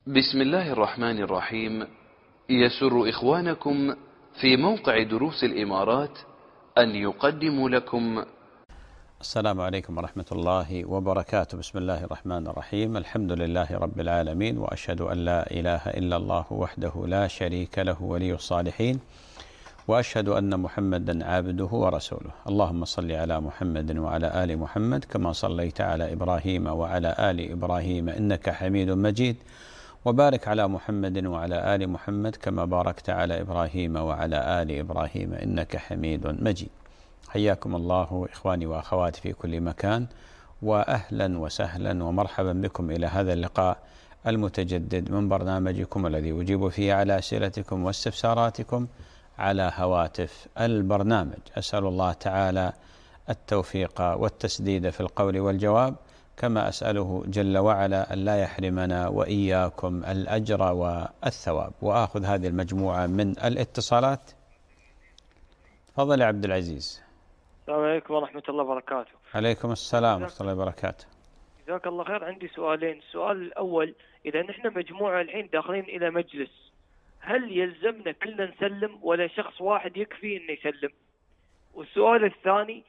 بسم الله الرحمن الرحيم. يسر إخوانكم في موقع دروس الإمارات أن يقدموا لكم. السلام عليكم ورحمة الله وبركاته. بسم الله الرحمن الرحيم. الحمد لله رب العالمين، وأشهد أن لا إله إلا الله وحده لا شريك له ولي الصالحين، وأشهد أن محمدا عبده ورسوله. اللهم صل على محمد وعلى آل محمد كما صليت على إبراهيم وعلى آل إبراهيم إنك حميد مجيد، وبارك على محمد وعلى آل محمد كما باركت على إبراهيم وعلى آل إبراهيم إنك حميد مجيد. حياكم الله إخواني وأخواتي في كل مكان، وأهلا وسهلا ومرحبا بكم إلى هذا اللقاء المتجدد من برنامجكم الذي أجيب فيه على أسئلتكم واستفساراتكم على هواتف البرنامج. أسأل الله تعالى التوفيق والتسديد في القول والجواب، كما أسأله جل وعلا أن لا يحرمنا وإياكم الأجر والثواب. وآخذ هذه المجموعة من الاتصالات. تفضل يا عبد العزيز. السلام عليكم ورحمة الله وبركاته. عليكم السلام ورحمة الله وبركاته. جزاك الله خير. عندي سؤالين. السؤال الأول، إذا نحن مجموعة الحين داخلين إلى مجلس، هل يلزمنا كلنا نسلم ولا شخص واحد يكفي إنه يسلم؟ والسؤال الثاني،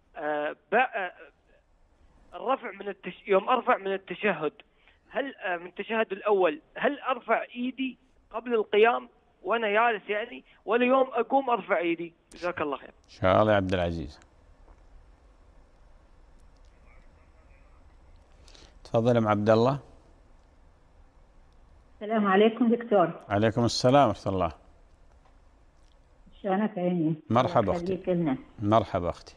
الرفع من يوم أرفع من التشهد، هل من التشهد الأول هل أرفع إيدي قبل القيام وأنا جالس يعني، ولا يوم أقوم أرفع إيدي؟ جزاك الله خير. إن شاء الله يا عبد العزيز. تفضل يا عبد الله. السلام عليكم دكتور. عليكم السلام ورحمة الله. شلونك عيني؟ مرحبا أختي. مرحبا أختي.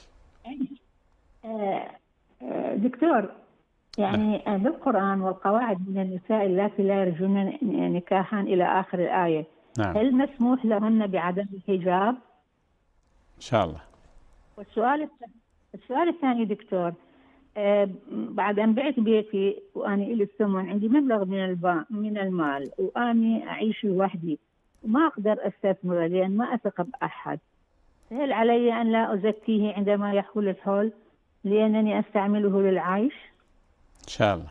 دكتور، يعني بالقرآن والقواعد من النساء اللاتي لا يرجون نكاحا إلى آخر الآية. نعم. هل مسموح لهن بعدم الحجاب؟ إن شاء الله. والسؤال الثاني دكتور، بعد أن بعت بيتي وأني إلي الثمن، عندي مبلغ من المال وأني أعيش لوحدي وما أقدر أستثمره لأن ما أثق بأحد، هل علي أن لا أزكيه عندما يحول الحول لأنني أستعمله للعيش؟ إن شاء الله.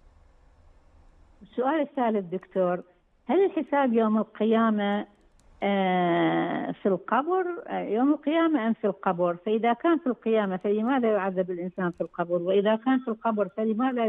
السؤال الثالث دكتور، هل الحساب يوم القيامة في القبر يوم القيامة أم في القبر؟ فإذا كان في القيامة فلماذا يعذب الإنسان في القبر؟ وإذا كان في القبر فلماذا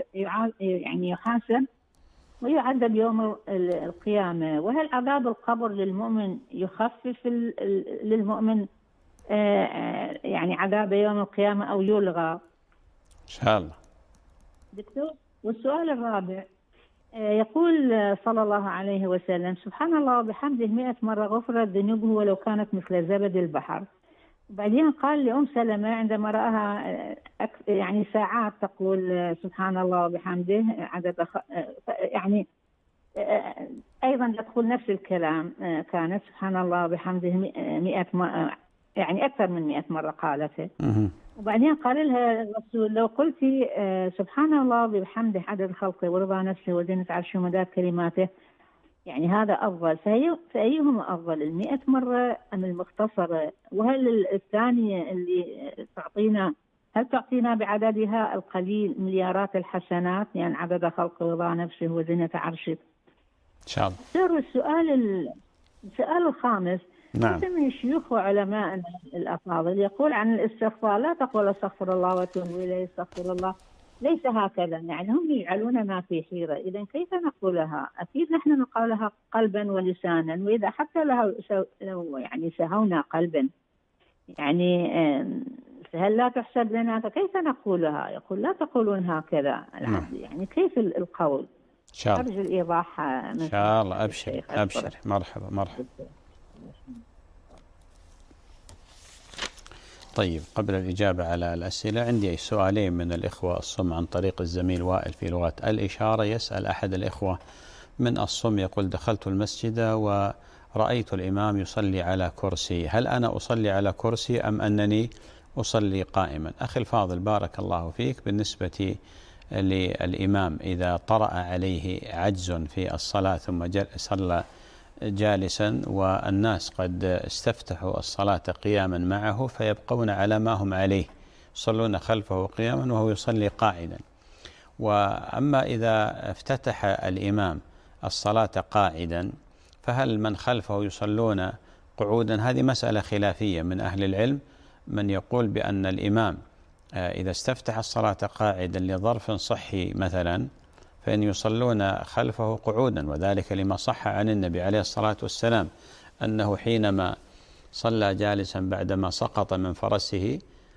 يحاسب ويعذب يوم القيامة؟ وهل عذاب القبر للمؤمن يخفف للمؤمن يعني عذاب يوم القيامة أو يلغى؟ إن شاء الله دكتور. والسؤال الرابع، يقول صلى الله عليه وسلم: سبحان الله وبحمده 100 مرة غفرت ذنوبه ولو كانت مثل زبد البحر. وبعدين قال لأم سلمة عندما رأها يعني ساعات تقول سبحان الله وبحمده عدد يعني أيضا تقول نفس الكلام، كانت سبحان الله وبحمده 100 مرة، يعني أكثر من 100 مرة قالته. وبعدين قال لها الرسول: لو قلتي سبحان الله وبحمده عدد خلقه ورضا نفسه وزنة عرشه ومداد كلماته، يعني هذا أفضل، فأيهما أفضل، 100 مرة أم المختصرة؟ وهل الثانية اللي هل تعطينا بعددها القليل مليارات الحسنات، يعني عدد خلقه ورضا نفسه وزنة عرشه؟ إن شاء الله. السؤال الخامس، نعم. من الشيوخ وعلماء الأفاضل يقول عن الاستغفار: لا تقول استغفر الله واتوب إليه، استغفر الله. ليس هكذا، يعني هم يجعلوننا في حيرة. إذا كيف نقولها؟ أكيد نحن نقولها قلبا ولسانا، وإذا حتى لو يعني سهونا قلبا، يعني هل لا تحسب لنا؟ فكيف نقولها؟ يقول لا تقولون هكذا العبد. يعني كيف القول؟ إن شاء الله. أرجو الإيضاح. إن شاء الله. أبشر. مرحبا. طيب، قبل الإجابة على الأسئلة عندي سؤالين من الإخوة الصم عن طريق الزميل وائل في لغة الإشارة. يسأل أحد الإخوة من الصم يقول: دخلت المسجد ورأيت الإمام يصلي على كرسي، هل أنا أصلي على كرسي أم أنني أصلي قائما؟ أخي الفاضل بارك الله فيك، بالنسبة للإمام إذا طرأ عليه عجز في الصلاة ثم صلى جالسا والناس قد استفتحوا الصلاة قياما معه فيبقون على ما هم عليه، يصلون خلفه قياما وهو يصلي قاعدا. وأما إذا افتتح الإمام الصلاة قاعدا فهل من خلفه يصلون قعودا؟ هذه مسألة خلافية من أهل العلم، من يقول بأن الإمام إذا استفتح الصلاة قاعدا لظرف صحي مثلا فإن يصلون خلفه قعودا، وذلك لما صح عن النبي عليه الصلاة والسلام أنه حينما صلى جالسا بعدما سقط من فرسه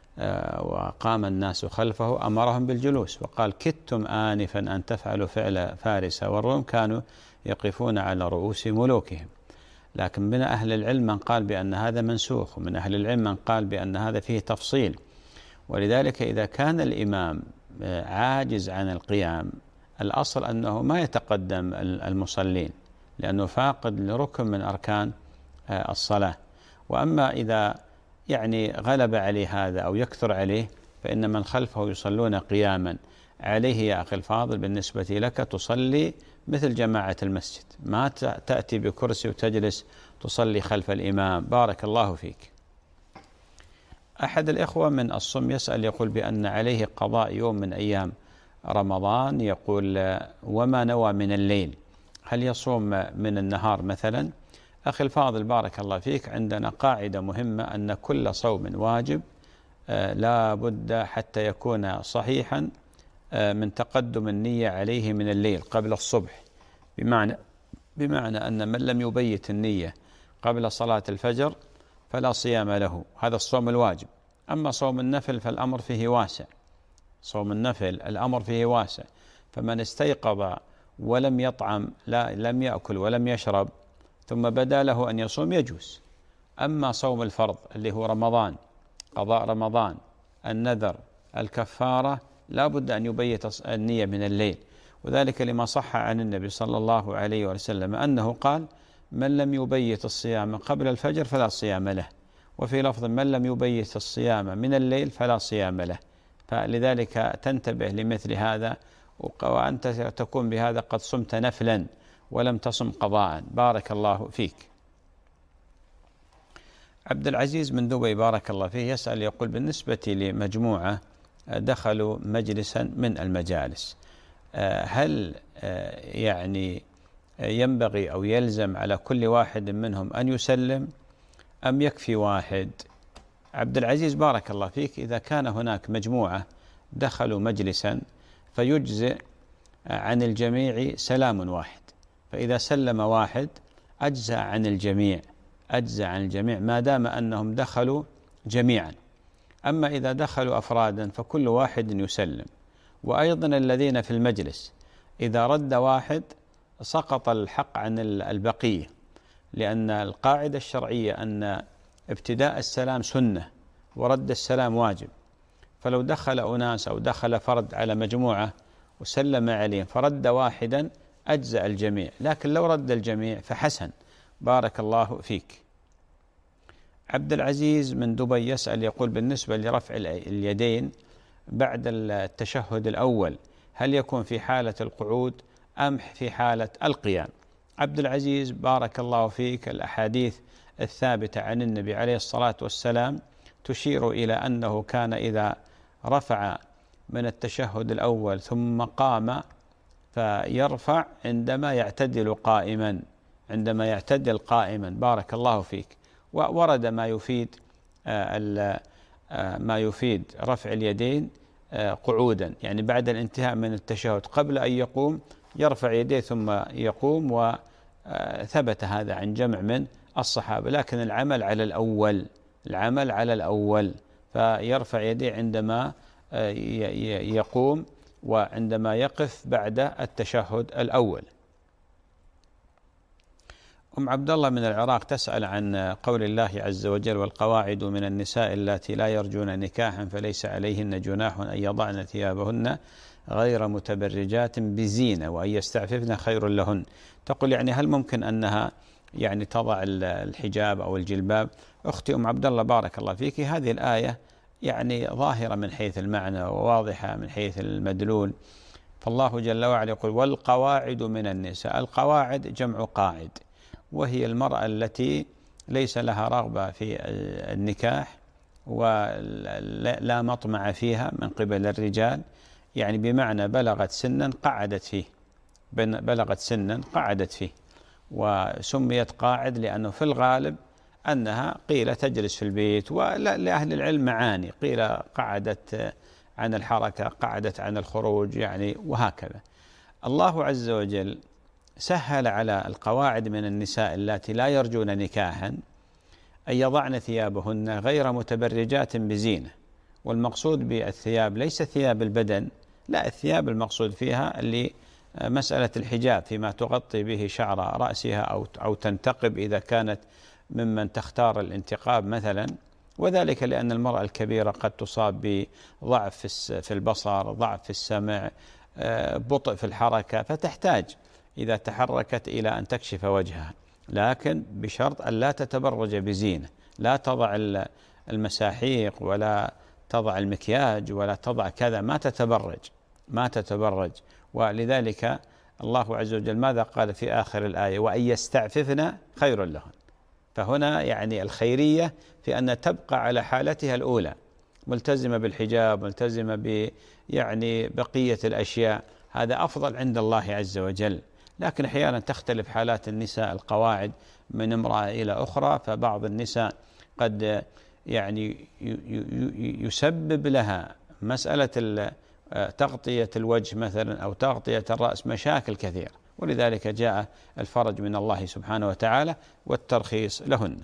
وقام الناس خلفه أمرهم بالجلوس، وقال: كدتم آنفا أن تفعلوا فعل فارس والروم كانوا يقفون على رؤوس ملوكهم. لكن من أهل العلم من قال بأن هذا منسوخ، ومن أهل العلم من قال بأن هذا فيه تفصيل. ولذلك إذا كان الإمام عاجز عن القيام الأصل أنه ما يتقدم المصلين، لأنه فاقد لركن من أركان الصلاة. وأما إذا يعني غلب عليه هذا أو يكثر عليه فإن من خلفه يصلون قياما. عليه يا أخي الفاضل بالنسبة لك تصلي مثل جماعة المسجد، ما تأتي بكرسي وتجلس تصلي خلف الإمام. بارك الله فيك. أحد الإخوة من الصم يسأل يقول بأن عليه قضاء يوم من أيام رمضان، يقول: وما نوى من الليل هل يصوم من النهار مثلا؟ أخي الفاضل بارك الله فيك، عندنا قاعدة مهمة أن كل صوم واجب لا بد حتى يكون صحيحا من تقدم النية عليه من الليل قبل الصبح، بمعنى أن من لم يبيت النية قبل صلاة الفجر فلا صيام له، هذا الصوم الواجب. أما صوم النفل فالأمر فيه واسع، صوم النفل الأمر فيه واسع، فمن استيقظ ولم يطعم لم يأكل ولم يشرب ثم بدا له أن يصوم يجوز. أما صوم الفرض اللي هو رمضان، قضاء رمضان، النذر، الكفارة، لا بد أن يبيت النية من الليل، وذلك لما صح عن النبي صلى الله عليه وسلم أنه قال: من لم يبيت الصيام قبل الفجر فلا صيام له، وفي لفظ: من لم يبيت الصيام من الليل فلا صيام له. فلذلك تنتبه لمثل هذا، وأنت تكون بهذا قد صمت نفلا ولم تصم قضاء. بارك الله فيك. عبد العزيز من دبي بارك الله فيه يسأل يقول: بالنسبة لمجموعة دخلوا مجلسا من المجالس، هل يعني ينبغي أو يلزم على كل واحد منهم أن يسلم أم يكفي واحد؟ عبد العزيز بارك الله فيك، إذا كان هناك مجموعة دخلوا مجلسا فيجزئ عن الجميع سلام واحد، فإذا سلم واحد أجزأ عن الجميع، أجزأ عن الجميع ما دام أنهم دخلوا جميعا. أما إذا دخلوا أفرادا فكل واحد يسلم. وأيضا الذين في المجلس إذا رد واحد سقط الحق عن البقية، لأن القاعدة الشرعية أن ابتداء السلام سنة ورد السلام واجب، فلو دخل أناس أو دخل فرد على مجموعة وسلم عليهم فرد واحدا أجزأ الجميع، لكن لو رد الجميع فحسن. بارك الله فيك. عبد العزيز من دبي يسأل يقول: بالنسبة لرفع اليدين بعد التشهد الأول هل يكون في حالة القعود أم في حالة القيام؟ عبد العزيز بارك الله فيك، الأحاديث الثابتة عن النبي عليه الصلاة والسلام تشير إلى أنه كان إذا رفع من التشهد الأول ثم قام فيرفع عندما يعتدل قائما، عندما يعتدل قائما. بارك الله فيك. وورد ما يفيد رفع اليدين قعودا، يعني بعد الانتهاء من التشهد قبل أن يقوم يرفع يديه ثم يقوم، وثبت هذا عن جمع من الصحابة. لكن العمل على الأول فيرفع يديه عندما يقوم وعندما يقف بعد التشهد الأول. عبد الله من العراق تسأل عن قول الله عز وجل: والقواعد من النساء اللاتي لا يرجون نكاحا فليس عليهن جناح أن يضعن ثيابهن غير متبرجات بزينة وأن يستعففن خير لهن. تقول يعني هل ممكن أنها يعني تضع الحجاب أو الجلباب؟ أختي عبد الله بارك الله فيك، هذه الآية يعني ظاهرة من حيث المعنى وواضحة من حيث المدلول. فالله جل وعلا يقول: والقواعد من النساء. القواعد جمع قاعد، وهي المرأة التي ليس لها رغبة في النكاح ولا مطمع فيها من قبل الرجال، يعني بمعنى بلغت سنا قعدت فيه، بلغت سنا قعدت فيه، وسميت قاعد لأنه في الغالب أنها قيل تجلس في البيت، ولأهل العلم معاني، قيل قعدت عن الحركة، قعدت عن الخروج، يعني وهكذا. الله عز وجل سهل على القواعد من النساء اللاتي لا يرجون نكاحا أن يضعن ثيابهن غير متبرجات بزينة. والمقصود بالثياب ليس ثياب البدن، لا، الثياب المقصود فيها اللي مسألة الحجاب فيما تغطي به شعر رأسها أو تنتقب إذا كانت ممن تختار الانتقاب مثلا، وذلك لأن المرأة الكبيرة قد تصاب بضعف في البصر، ضعف في السمع، بطء في الحركة، فتحتاج إذا تحركت إلى أن تكشف وجهها، لكن بشرط أن لا تتبرج بزينة، لا تضع المساحيق ولا تضع المكياج ولا تضع كذا، ما تتبرج. ولذلك الله عز وجل ماذا قال في آخر الآية؟ وأن يستعففن خير لهن. فهنا يعني الخيرية في أن تبقى على حالتها الأولى، ملتزمة بالحجاب، ملتزمة يعني بقية الأشياء، هذا أفضل عند الله عز وجل. لكن أحيانا تختلف حالات النساء القواعد من امرأة إلى أخرى، فبعض النساء قد يعني يسبب لها مسألة تغطية الوجه مثلا أو تغطية الرأس مشاكل كثيرة، ولذلك جاء الفرج من الله سبحانه وتعالى والترخيص لهن.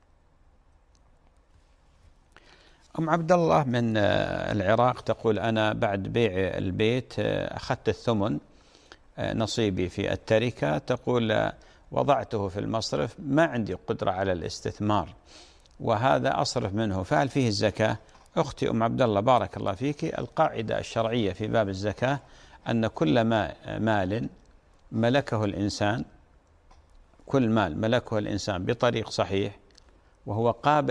أم عبد الله من العراق تقول: أنا بعد بيع البيت أخذت الثمن نصيبي في التركة، تقول وضعته في المصرف، ما عندي قدرة على الاستثمار وهذا أصرف منه، فهل فيه الزكاة؟ أختي أم عبد الله بارك الله فيك، القاعدة الشرعية في باب الزكاة أن كل مال ملكه الإنسان، كل مال ملكه الإنسان بطريق صحيح وهو قابل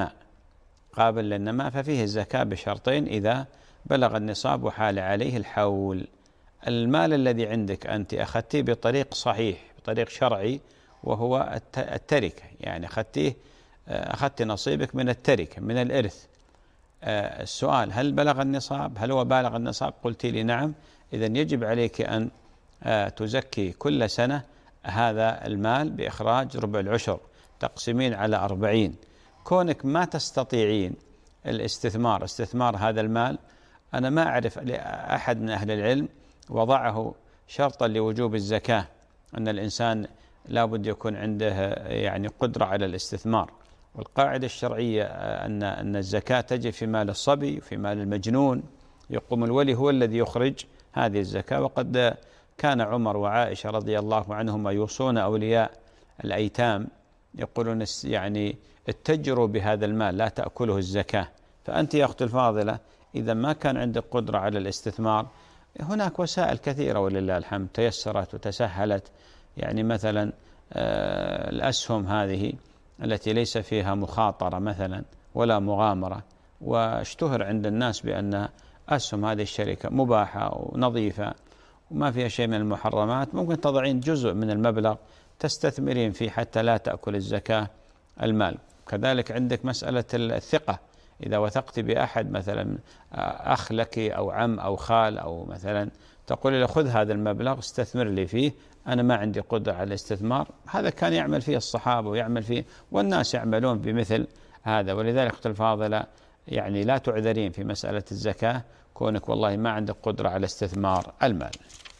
للنماء ففيه الزكاة بشرطين: إذا بلغ النصاب وحال عليه الحول. المال الذي عندك أنت أخذتيه بطريق صحيح، بطريق شرعي، وهو التركة، يعني أخذت نصيبك من التركة، من الإرث. السؤال: هل بلغ النصاب؟ هل هو بالغ النصاب؟ قلت لي نعم. إذن يجب عليك أن تزكي كل سنة هذا المال بإخراج ربع العشر، تقسمين على 40. كونك ما تستطيعين استثمار هذا المال، أنا ما أعرف أحد من أهل العلم وضعه شرطا لوجوب الزكاة، أن الإنسان لا بد يكون عنده يعني قدرة على الاستثمار. والقاعدة الشرعية أن الزكاة تجب في مال الصبي وفي مال المجنون، يقوم الولي هو الذي يخرج هذه الزكاة. وقد كان عمر وعائشة رضي الله عنهما يوصون أولياء الأيتام، يقولون يعني اتجروا بهذا المال لا تأكله الزكاة. فأنت يا أختي الفاضلة إذا ما كان عندك قدرة على الاستثمار، هناك وسائل كثيرة ولله الحمد تيسرت وتسهلت، يعني مثلا الأسهم هذه التي ليس فيها مخاطرة مثلا ولا مغامرة، واشتهر عند الناس بأن أسهم هذه الشركة مباحة ونظيفة وما فيها شيء من المحرمات، ممكن تضعين جزء من المبلغ تستثمرين فيه حتى لا تأكل الزكاة المال. كذلك عندك مسألة الثقة، إذا وثقت بأحد مثلا أخ لك أو عم أو خال أو مثلا، تقول له خذ هذا المبلغ استثمر لي فيه، أنا ما عندي قدرة على الاستثمار. هذا كان يعمل فيه الصحابة ويعمل فيه والناس يعملون بمثل هذا. ولذلك أختي الفاضلة يعني لا تعذرين في مسألة الزكاة كونك والله ما عندك قدرة على استثمار المال.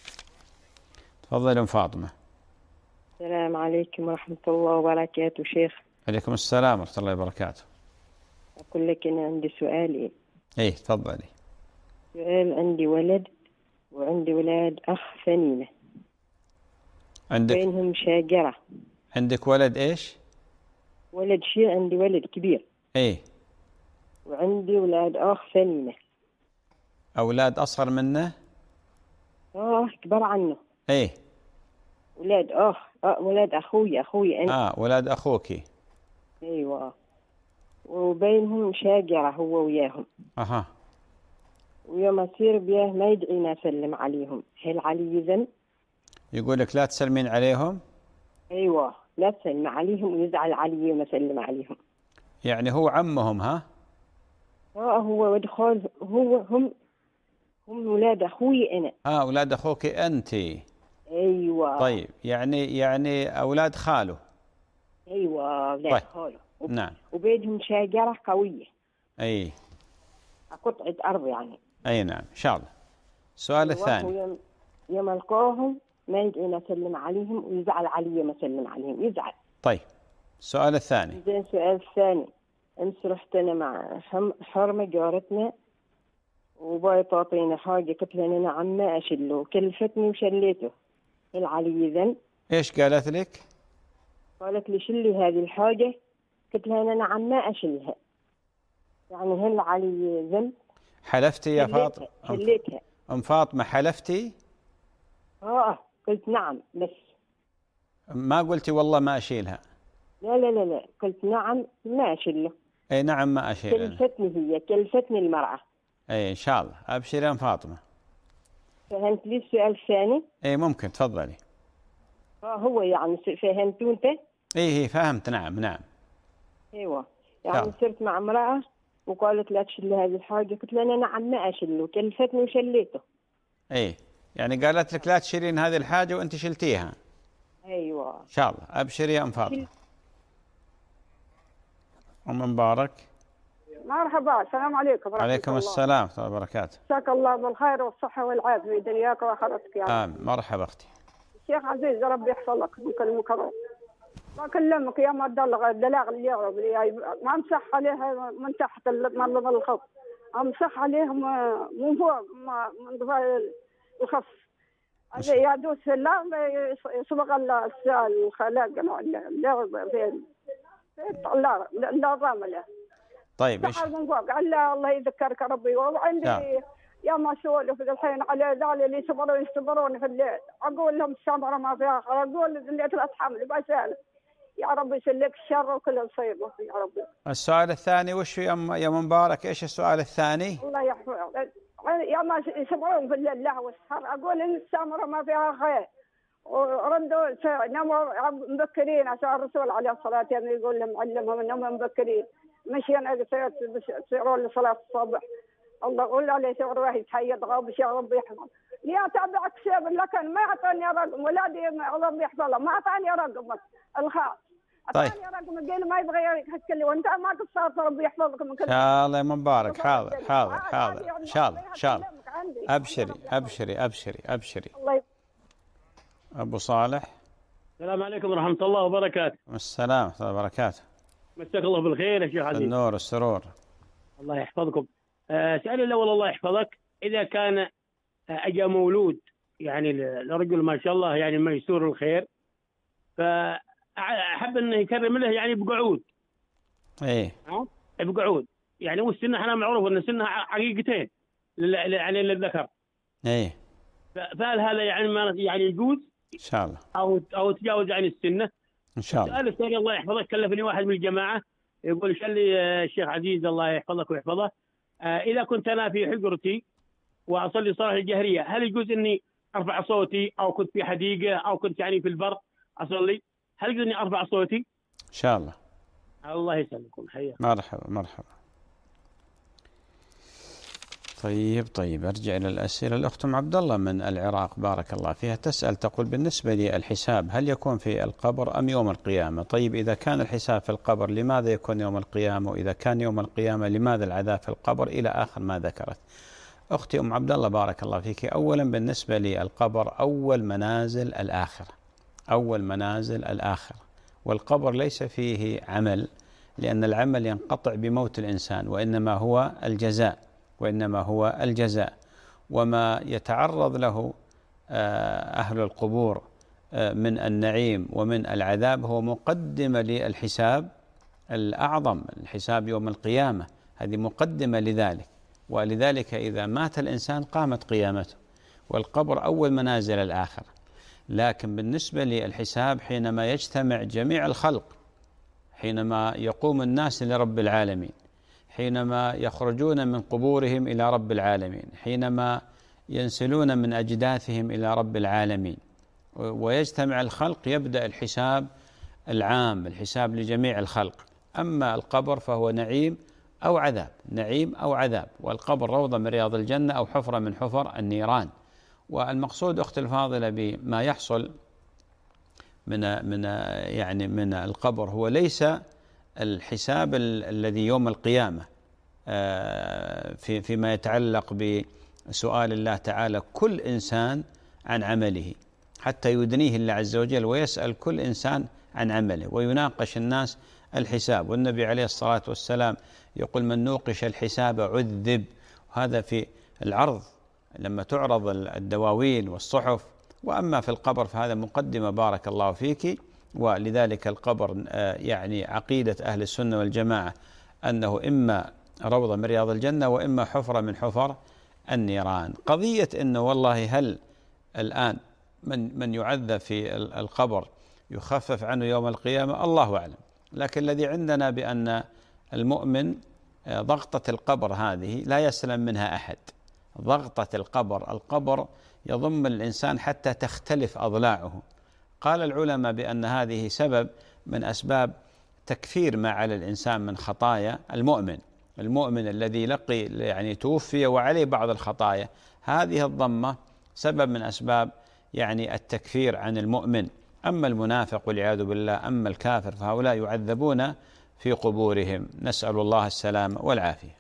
تفضل فاطمة. السلام عليكم ورحمة الله وبركاته شيخ. عليكم السلام ورحمة الله وبركاته. أقول لك أنا عندي سؤال. إيه تفضلي. سؤال: عندي ولد وعندي ولاد أخ ثنينة، عندك بينهم شاجرة. عندك ولد إيش؟ ولد شيء، عندي ولد كبير. إيه. وعندي ولاد أخ ثنينة. أولاد أصغر منه؟ كبر عنه. إيه. ولاد أخوي أنا. ولاد أخوكي. أيوة. وبينهم شاجرة هو وياهم. ويوم أصير بيه ما يدعينا أسلم عليهم، هل علي يزن؟ يقولك لا تسلمين عليهم؟ أيوة، لا تسلم عليهم ويزعل علي يوم أسلم عليهم. يعني هو عمهم؟ هو ودخول هم ولاد أخوي أنا. أولاد أخوك أنت. أيوة. طيب يعني أولاد خاله. أيوة أولاد طيب. خاله. نعم. وبيدهم شجرة قوية. أي. قطعة أرض يعني. أي نعم إن شاء الله. السؤال الثاني. يوم ألقاهم ما يدعي أسلم عليهم ويزعل علي ما أسلم عليهم يزعل. طيب السؤال الثاني. زين السؤال الثاني. أمس رحت أنا مع حرمة جارتنا وباي تعطينا حاجة قلت لها أنا عمّا أشله كلفتني وشليته. هل علي ذنب؟ إيش قالت لك؟ قالت لي شلي هذه الحاجة. قلت لها أنا عمّا أشلها. يعني هل علي ذنب؟ حلفتي يا فاطمة؟ شليتها. أم فاطمة حلفتي؟ قلت نعم بس. ما قلتي والله ما أشيلها؟ لا قلت نعم ما أشله. أي نعم ما أشيلها. كلفتني المرأة. أي إن شاء الله أبشري يا فاطمة. فهمت لي السؤال الثاني؟ أي ممكن تفضلي. هو يعني فهمتوا أنت؟ إيه فهمت نعم. أيوة يعني صرت مع امرأة وقالت لا تشيل هذه الحاجة. قلت لها أنا نعم ما أشله كلفتني وشليته. إيه يعني قالت لك لا تشيلين هذه الحاجة وأنت شلتيها. أيوة إن شاء الله أبشري يا أم فاطمة. أم مبارك. مرحبا السلام عليكم. عليكم السلام ورحمة الله وبركاته. مساك الله بالخير والصحة والعافية في دنياك وآخرتك يا رب. آمين. مرحبا أختي. الشيخ عزيز ربي يحفظك من كل مكروه. بكلمك يا ما الدلاغ اللي يغرب ما امسح عليها من تحت المرض الخف. امسح عليهم من فوق من ضفاء الخف. يا دوس الله يسبق الخلاق اللي في النظام له. طيب ايش؟ من فوق الله يذكرك ربي. وعندي يا ما سولف الحين على ذلك اللي يصبرون في الليل. اقول لهم السمره ما فيها خير. اقول اللي اتحمل بسال يا رب يسلك الشر وكل مصيبه يا رب. السؤال الثاني وش يا مبارك؟ ايش السؤال الثاني؟ الله يحفظك. يا ما يصبرون في الليل لا والسحر. اقول ان السمره ما فيها خير. وردوا ناموا مبكرين عشان الرسول عليه الصلاه والسلام يقول لهم علمهم انهم مبكرين. مشينا يصيرون لصلاة الصبح. الله قول عليه يصير واحد يتحيد غابش يا رب يحفظ. لي أتابع كسب لكن ما أعطاني رقم ولادي رب يحفظه ما أعطاني رقمك الخاص. أعطاني رقم قال ما يبغى يحكي وأنت ما قصرت رب يحفظك من كل. إن شاء الله يا مبارك. حاضر إن شاء الله. أبشري. أبو صالح. السلام عليكم ورحمة الله وبركاته. السلام ورحمة الله وبركاته. مساك الله بالخير يا شيخ عزيز. النور والسرور. الله يحفظكم. سؤالي الأول الله يحفظك. إذا كان أجا مولود يعني لرجل ما شاء الله يعني ميسور الخير فأحب أنه يكرم له يعني بقعود. إيه. بقعود يعني والسنة احنا معروف أن سنها عقيقتين يعني للذكر. إيه. فهل هذا يعني ما يعني يجوز؟ إن شاء الله. أو تجاوز عن السنة. إن شاء الله. السؤال الثاني الله يحفظك كلفني واحد من الجماعة يقول شل لي الشيخ عزيز الله يحفظك ويحفظه. إذا كنت أنا في حجرتي وأصلي صلاة الجهرية هل يجوز إني أرفع صوتي أو كنت في حديقة أو كنت يعني في البر أصلي هل يجوز إني أرفع صوتي؟ إن شاء الله. الله يسلمكم حياكم. مرحبا. طيب أرجع إلى الأسئلة. الأخت عبد الله من العراق بارك الله فيها تسأل تقول بالنسبة للحساب هل يكون في القبر أم يوم القيامة؟ طيب إذا كان الحساب في القبر لماذا يكون يوم القيامة؟ وإذا كان يوم القيامة لماذا العذاب في القبر؟ إلى آخر ما ذكرت. أختي عبد الله بارك الله فيك. أولا بالنسبة للقبر أول منازل الآخرة والقبر ليس فيه عمل لأن العمل ينقطع بموت الإنسان وإنما هو الجزاء وما يتعرض له أهل القبور من النعيم ومن العذاب هو مقدمة للحساب الأعظم الحساب يوم القيامة. هذه مقدمة لذلك ولذلك إذا مات الإنسان قامت قيامته والقبر أول منازل الآخرة. لكن بالنسبة للحساب حينما يجتمع جميع الخلق حينما يقوم الناس لرب العالمين حينما يخرجون من قبورهم إلى رب العالمين حينما ينسلون من أجداثهم إلى رب العالمين ويجتمع الخلق يبدأ الحساب العام الحساب لجميع الخلق. أما القبر فهو نعيم أو عذاب، نعيم أو عذاب. والقبر روضة من رياض الجنة أو حفرة من حفر النيران. والمقصود أختي الفاضلة بما يحصل من القبر هو ليس الحساب الذي يوم القيامة فيما يتعلق بسؤال الله تعالى كل إنسان عن عمله، حتى يدنيه الله عز وجل ويسأل كل إنسان عن عمله ويناقش الناس الحساب. والنبي عليه الصلاة والسلام يقول: من نوقش الحساب عذب. وهذا في العرض لما تعرض الدواوين والصحف. وأما في القبر فهذا مقدمة بارك الله فيك. ولذلك القبر يعني عقيدة أهل السنة والجماعة أنه إما روضة من رياض الجنة وإما حفرة من حفر النيران. قضية أنه والله هل الآن من يعذب في القبر يخفف عنه يوم القيامة، الله أعلم. لكن الذي عندنا بأن المؤمن ضغطة القبر هذه لا يسلم منها أحد. ضغطة القبر يضم الإنسان حتى تختلف أضلاعه. قال العلماء بأن هذه سبب من أسباب تكفير ما على الإنسان من خطايا المؤمن الذي لقي يعني توفي وعليه بعض الخطايا، هذه الضمة سبب من أسباب يعني التكفير عن المؤمن. أما المنافق والعياذ بالله، أما الكافر، فهؤلاء يعذبون في قبورهم، نسأل الله السلامة والعافية.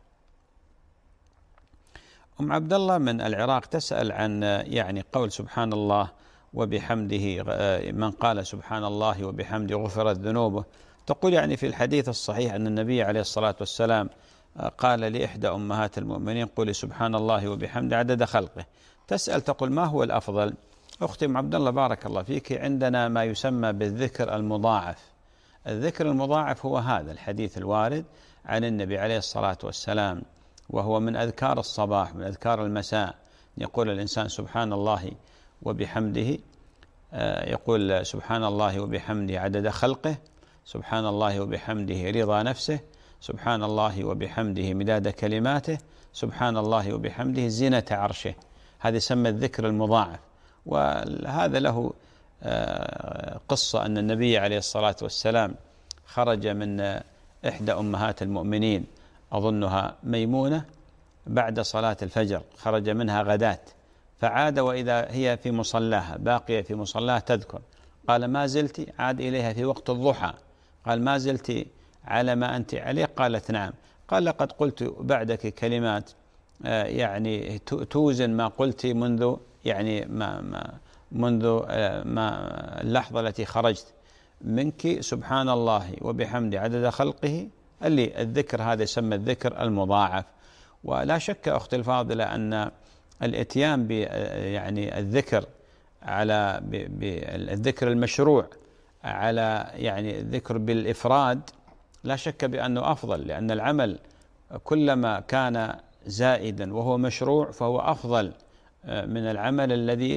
أم عبد الله من العراق تسأل عن يعني قول سبحان الله وبحمده، من قال سبحان الله وبحمده غفرت ذنوبه. تقول يعني في الحديث الصحيح أن النبي عليه الصلاة والسلام قال لإحدى أمهات المؤمنين: قولي سبحان الله وبحمده عدد خلقه. تسأل تقول: ما هو الأفضل؟ أختي أم عبد الله بارك الله فيك، عندنا ما يسمى بالذكر المضاعف. الذكر المضاعف هو هذا الحديث الوارد عن النبي عليه الصلاة والسلام، وهو من أذكار الصباح من أذكار المساء. يقول الإنسان سبحان الله وبحمده، يقول سبحان الله وبحمده عدد خلقه، سبحان الله وبحمده رضا نفسه، سبحان الله وبحمده مداد كلماته، سبحان الله وبحمده زينة عرشه. هذا يسمى الذكر المضاعف. وهذا له قصة أن النبي عليه الصلاة والسلام خرج من إحدى أمهات المؤمنين أظنها ميمونة بعد صلاة الفجر، خرج منها غداة، فعاد وإذا هي في مصلاها باقية في مصلاها تذكر. قال: ما زلت؟ عاد إليها في وقت الضحى، قال: ما زلت على ما أنت عليه؟ قالت: نعم. قال: لقد قلت بعدك كلمات يعني توزن ما قلت منذ يعني منذ اللحظة التي خرجت منك، سبحان الله وبحمده عدد خلقه. اللي الذكر هذا يسمى الذكر المضاعف. ولا شك أختي الفاضلة أن الاتيان يعني الذكر على بالذكر المشروع على يعني الذكر بالإفراد لا شك بأنه أفضل، لأن العمل كلما كان زائدا وهو مشروع فهو أفضل من العمل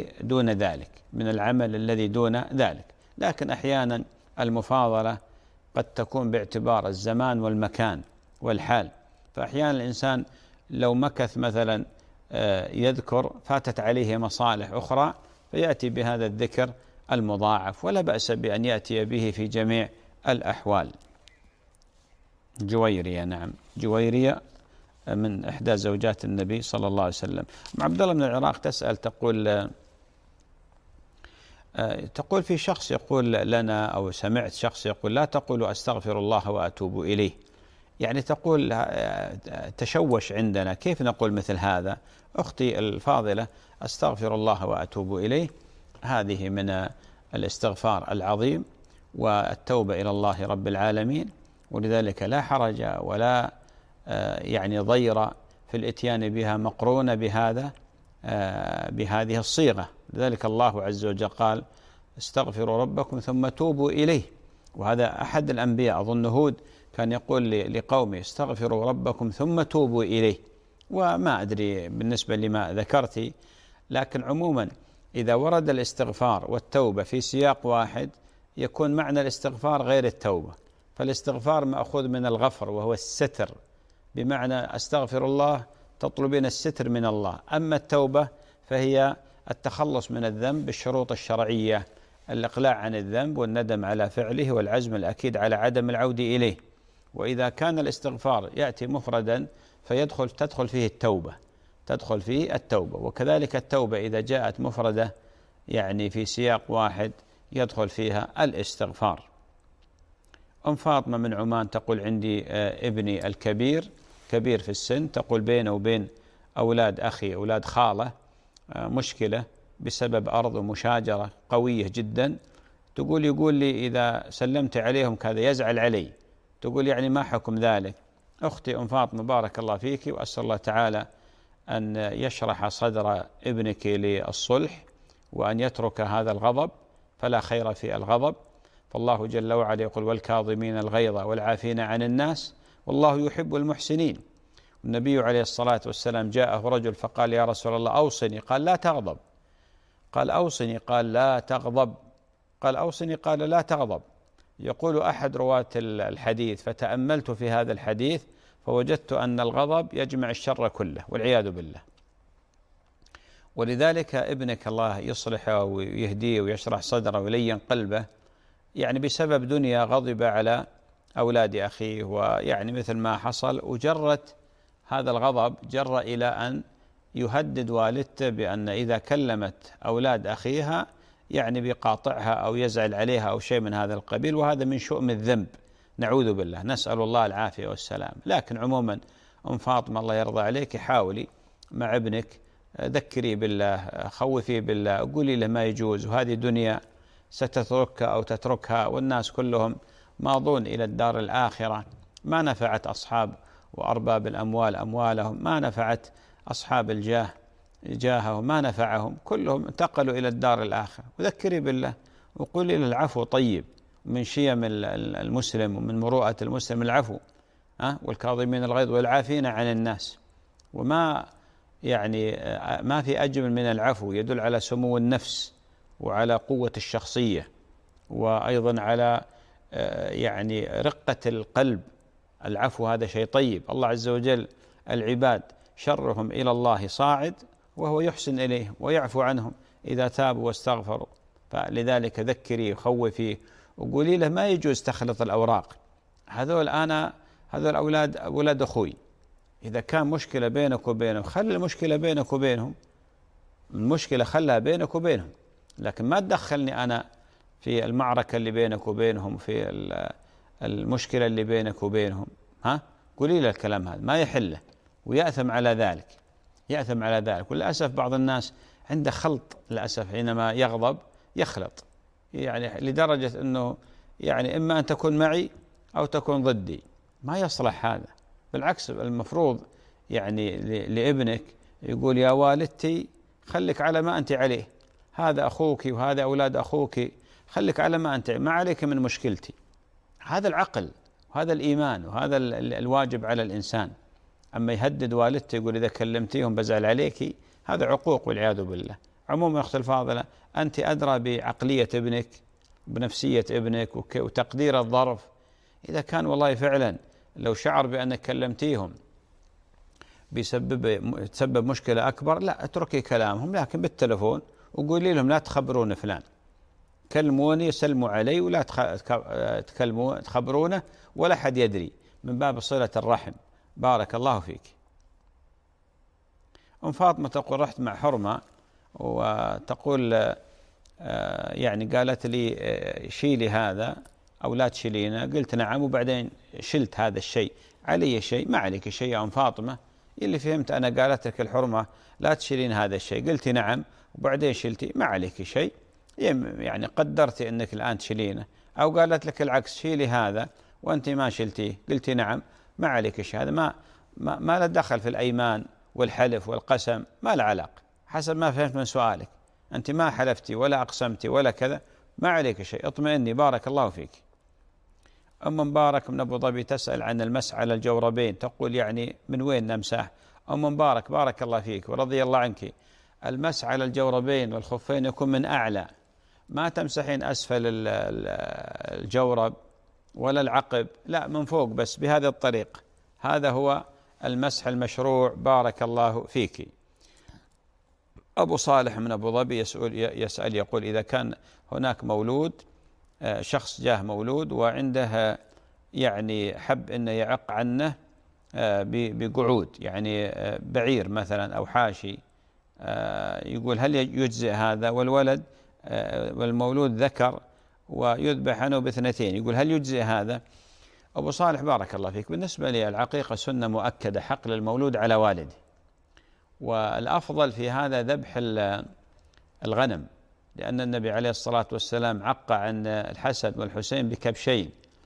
الذي دون ذلك. لكن أحيانا المفاضلة قد تكون باعتبار الزمان والمكان والحال. فأحيانا الإنسان لو مكث مثلا يذكر فاتت عليه مصالح أخرى فيأتي بهذا الذكر المضاعف، ولا بأس بأن يأتي به في جميع الأحوال. جويرية، نعم، جويرية من إحدى زوجات النبي صلى الله عليه وسلم. عبد الله من العراق تسأل تقول في شخص يقول لنا، أو سمعت شخص يقول: لا تقولوا أستغفر الله وأتوب إليه. يعني تقول تشوش عندنا، كيف نقول مثل هذا؟ أختي الفاضلة، أستغفر الله وأتوب إليه هذه من الاستغفار العظيم والتوبة إلى الله رب العالمين. ولذلك لا حرج ولا يعني ضير في الاتيان بها مقرونة بهذه الصيغة. لذلك الله عز وجل قال: استغفروا ربكم ثم توبوا إليه. وهذا أحد الأنبياء أظن هود كان يقول لقومه: استغفروا ربكم ثم توبوا إليه. وما أدري بالنسبة لما ذكرتي، لكن عموما إذا ورد الاستغفار والتوبة في سياق واحد يكون معنى الاستغفار غير التوبة. فالاستغفار مأخوذ من الغفر وهو الستر، بمعنى أستغفر الله تطلبين الستر من الله. أما التوبة فهي التخلص من الذنب بالشروط الشرعية، الإقلاع عن الذنب والندم على فعله والعزم الأكيد على عدم العودة إليه. وإذا كان الاستغفار يأتي مفردا تدخل فيه التوبة، وكذلك التوبة إذا جاءت مفردة يعني في سياق واحد يدخل فيها الاستغفار. أم فاطمة من عمان تقول عندي ابني الكبير كبير في السن، تقول بينه وبين أولاد أخي أولاد خالة مشكلة بسبب أرض ومشاجرة قوية جدا. يقول لي إذا سلمت عليهم كذا يزعل علي. تقول يعني ما حكم ذلك؟ أختي أم فاطمة بارك الله فيك، وأسأل الله تعالى أن يشرح صدر ابنك للصلح وأن يترك هذا الغضب، فلا خير في الغضب. فالله جل وعلا يقول والكاظمين الغيظ والعافين عن الناس والله يحب المحسنين. النبي عليه الصلاة والسلام جاءه رجل فقال يا رسول الله أوصني، قال لا تغضب. قال أوصني، قال لا تغضب. قال أوصني، قال لا تغضب. يقول أحد رواة الحديث فتأملت في هذا الحديث فوجدت أن الغضب يجمع الشر كله والعياذ بالله. ولذلك ابنك الله يصلحه ويهديه ويشرح صدره ويلين قلبه، يعني بسبب دنيا غضب على أولاد أخيه، ويعني مثل ما حصل، وجرت هذا الغضب جر إلى أن يهدد والدته بأن إذا كلمت أولاد أخيها يعني بيقاطعها أو يزعل عليها أو شيء من هذا القبيل، وهذا من شؤم الذنب، نعوذ بالله، نسأل الله العافية والسلام. لكن عموما أم فاطمة الله يرضى عليك، حاولي مع ابنك، ذكري بالله، خوفي بالله، قولي له ما يجوز، وهذه دنيا ستتركها أو تتركها، والناس كلهم ماضون إلى الدار الآخرة. ما نفعت أصحاب وأرباب الأموال أموالهم، ما نفعت أصحاب الجاه جاههم، ما نفعهم، كلهم انتقلوا إلى الدار الآخرة. وذكري بالله وقولي للعفو طيب، من شيم المسلم ومن مروءة المسلم العفو، والكاظمين الغيظ والعافين عن الناس. وما يعني ما في أجمل من العفو، يدل على سمو النفس وعلى قوة الشخصية، وأيضا على يعني رقة القلب. العفو هذا شيء طيب. الله عز وجل العباد شرهم إلى الله صاعد، وهو يحسن إليهم ويعفو عنهم إذا تابوا واستغفروا. فلذلك ذكري وخوفي وقولي له ما يجوز تخلط الأوراق. هذول أولاد أخوي، إذا كان مشكلة بينك وبينهم خلي المشكلة بينك وبينهم، المشكلة خلها بينك وبينهم، لكن ما تدخلني أنا في المعركة اللي بينك وبينهم، في المشكلة اللي بينك وبينهم. قولي له الكلام هذا ما يحله، ويأثم على ذلك، يأثم على ذلك. وللأسف بعض الناس عنده خلط، للأسف حينما يغضب يخلط، يعني لدرجة أنه يعني إما أن تكون معي أو تكون ضدي. ما يصلح هذا، بالعكس المفروض يعني لابنك يقول يا والدتي خليك على ما أنت عليه، هذا أخوك وهذا أولاد أخوك، خليك على ما أنت، ما عليك من مشكلتي. هذا العقل وهذا الإيمان وهذا الواجب على الإنسان. أما يهدد والدته يقول إذا كلمتيهم بزعل عليك، هذا عقوق والعياذ بالله. عموما أختي الفاضلة، أنت أدرى بعقلية ابنك بنفسية ابنك وتقدير الظرف. إذا كان والله فعلا لو شعر بأنك كلمتيهم تسبب مشكلة أكبر، لا اتركي كلامهم، لكن بالتلفون وقولي لهم لا تخبرون فلان، كلموني سلموا علي ولا تخبرونه ولا حد يدري، من باب صلة الرحم. بارك الله فيك. أم فاطمة تقول رحت مع حرمة، وتقول يعني قالت لي شيلي هذا أو لا تشيلينه، قلت نعم، وبعدين شلت هذا الشيء. علي شيء؟ ما عليك شيء يا أم فاطمة، اللي فهمت أنا قالت لك الحرمة لا تشيلين هذا الشيء، قلت نعم وبعدين شلتي، ما عليك شيء، يعني قدرتي أنك الآن تشيلينه. أو قالت لك العكس شيلي هذا وأنت ما شلتيه، قلت نعم، ما عليك شيء. هذا ما له دخل في الأيمان والحلف والقسم، ما له علاقة. حسب ما فهمت من سؤالك، أنت ما حلفتي ولا أقسمتي ولا كذا، ما عليك شيء، اطمئني. بارك الله فيك. أم مبارك من أبو ظبي تسأل عن المسح على الجوربين، تقول يعني من وين نمسح؟ أم مبارك بارك الله فيك ورضي الله عنك، المسح على الجوربين والخفين يكون من أعلى، ما تمسحين أسفل الجورب ولا العقب، لا من فوق بس، بهذه الطريقة. هذا هو المسح المشروع. بارك الله فيك. أبو صالح من أبو ظبي يسأل يقول إذا كان هناك مولود، شخص جاه مولود وعنده يعني حب أنه يعق عنه بقعود، يعني بعير مثلا أو حاشي، يقول هل يجزئ هذا؟ والولد والمولود ذكر ويذبح عنه باثنتين، يقول هل يجزئ هذا؟ أبو صالح بارك الله فيك، بالنسبة لي العقيقة سنة مؤكدة، حق للمولود على والده، والأفضل في هذا ذبح الغنم، لأن النبي عليه الصلاة والسلام عق عن الحسن والحسين بكبشين،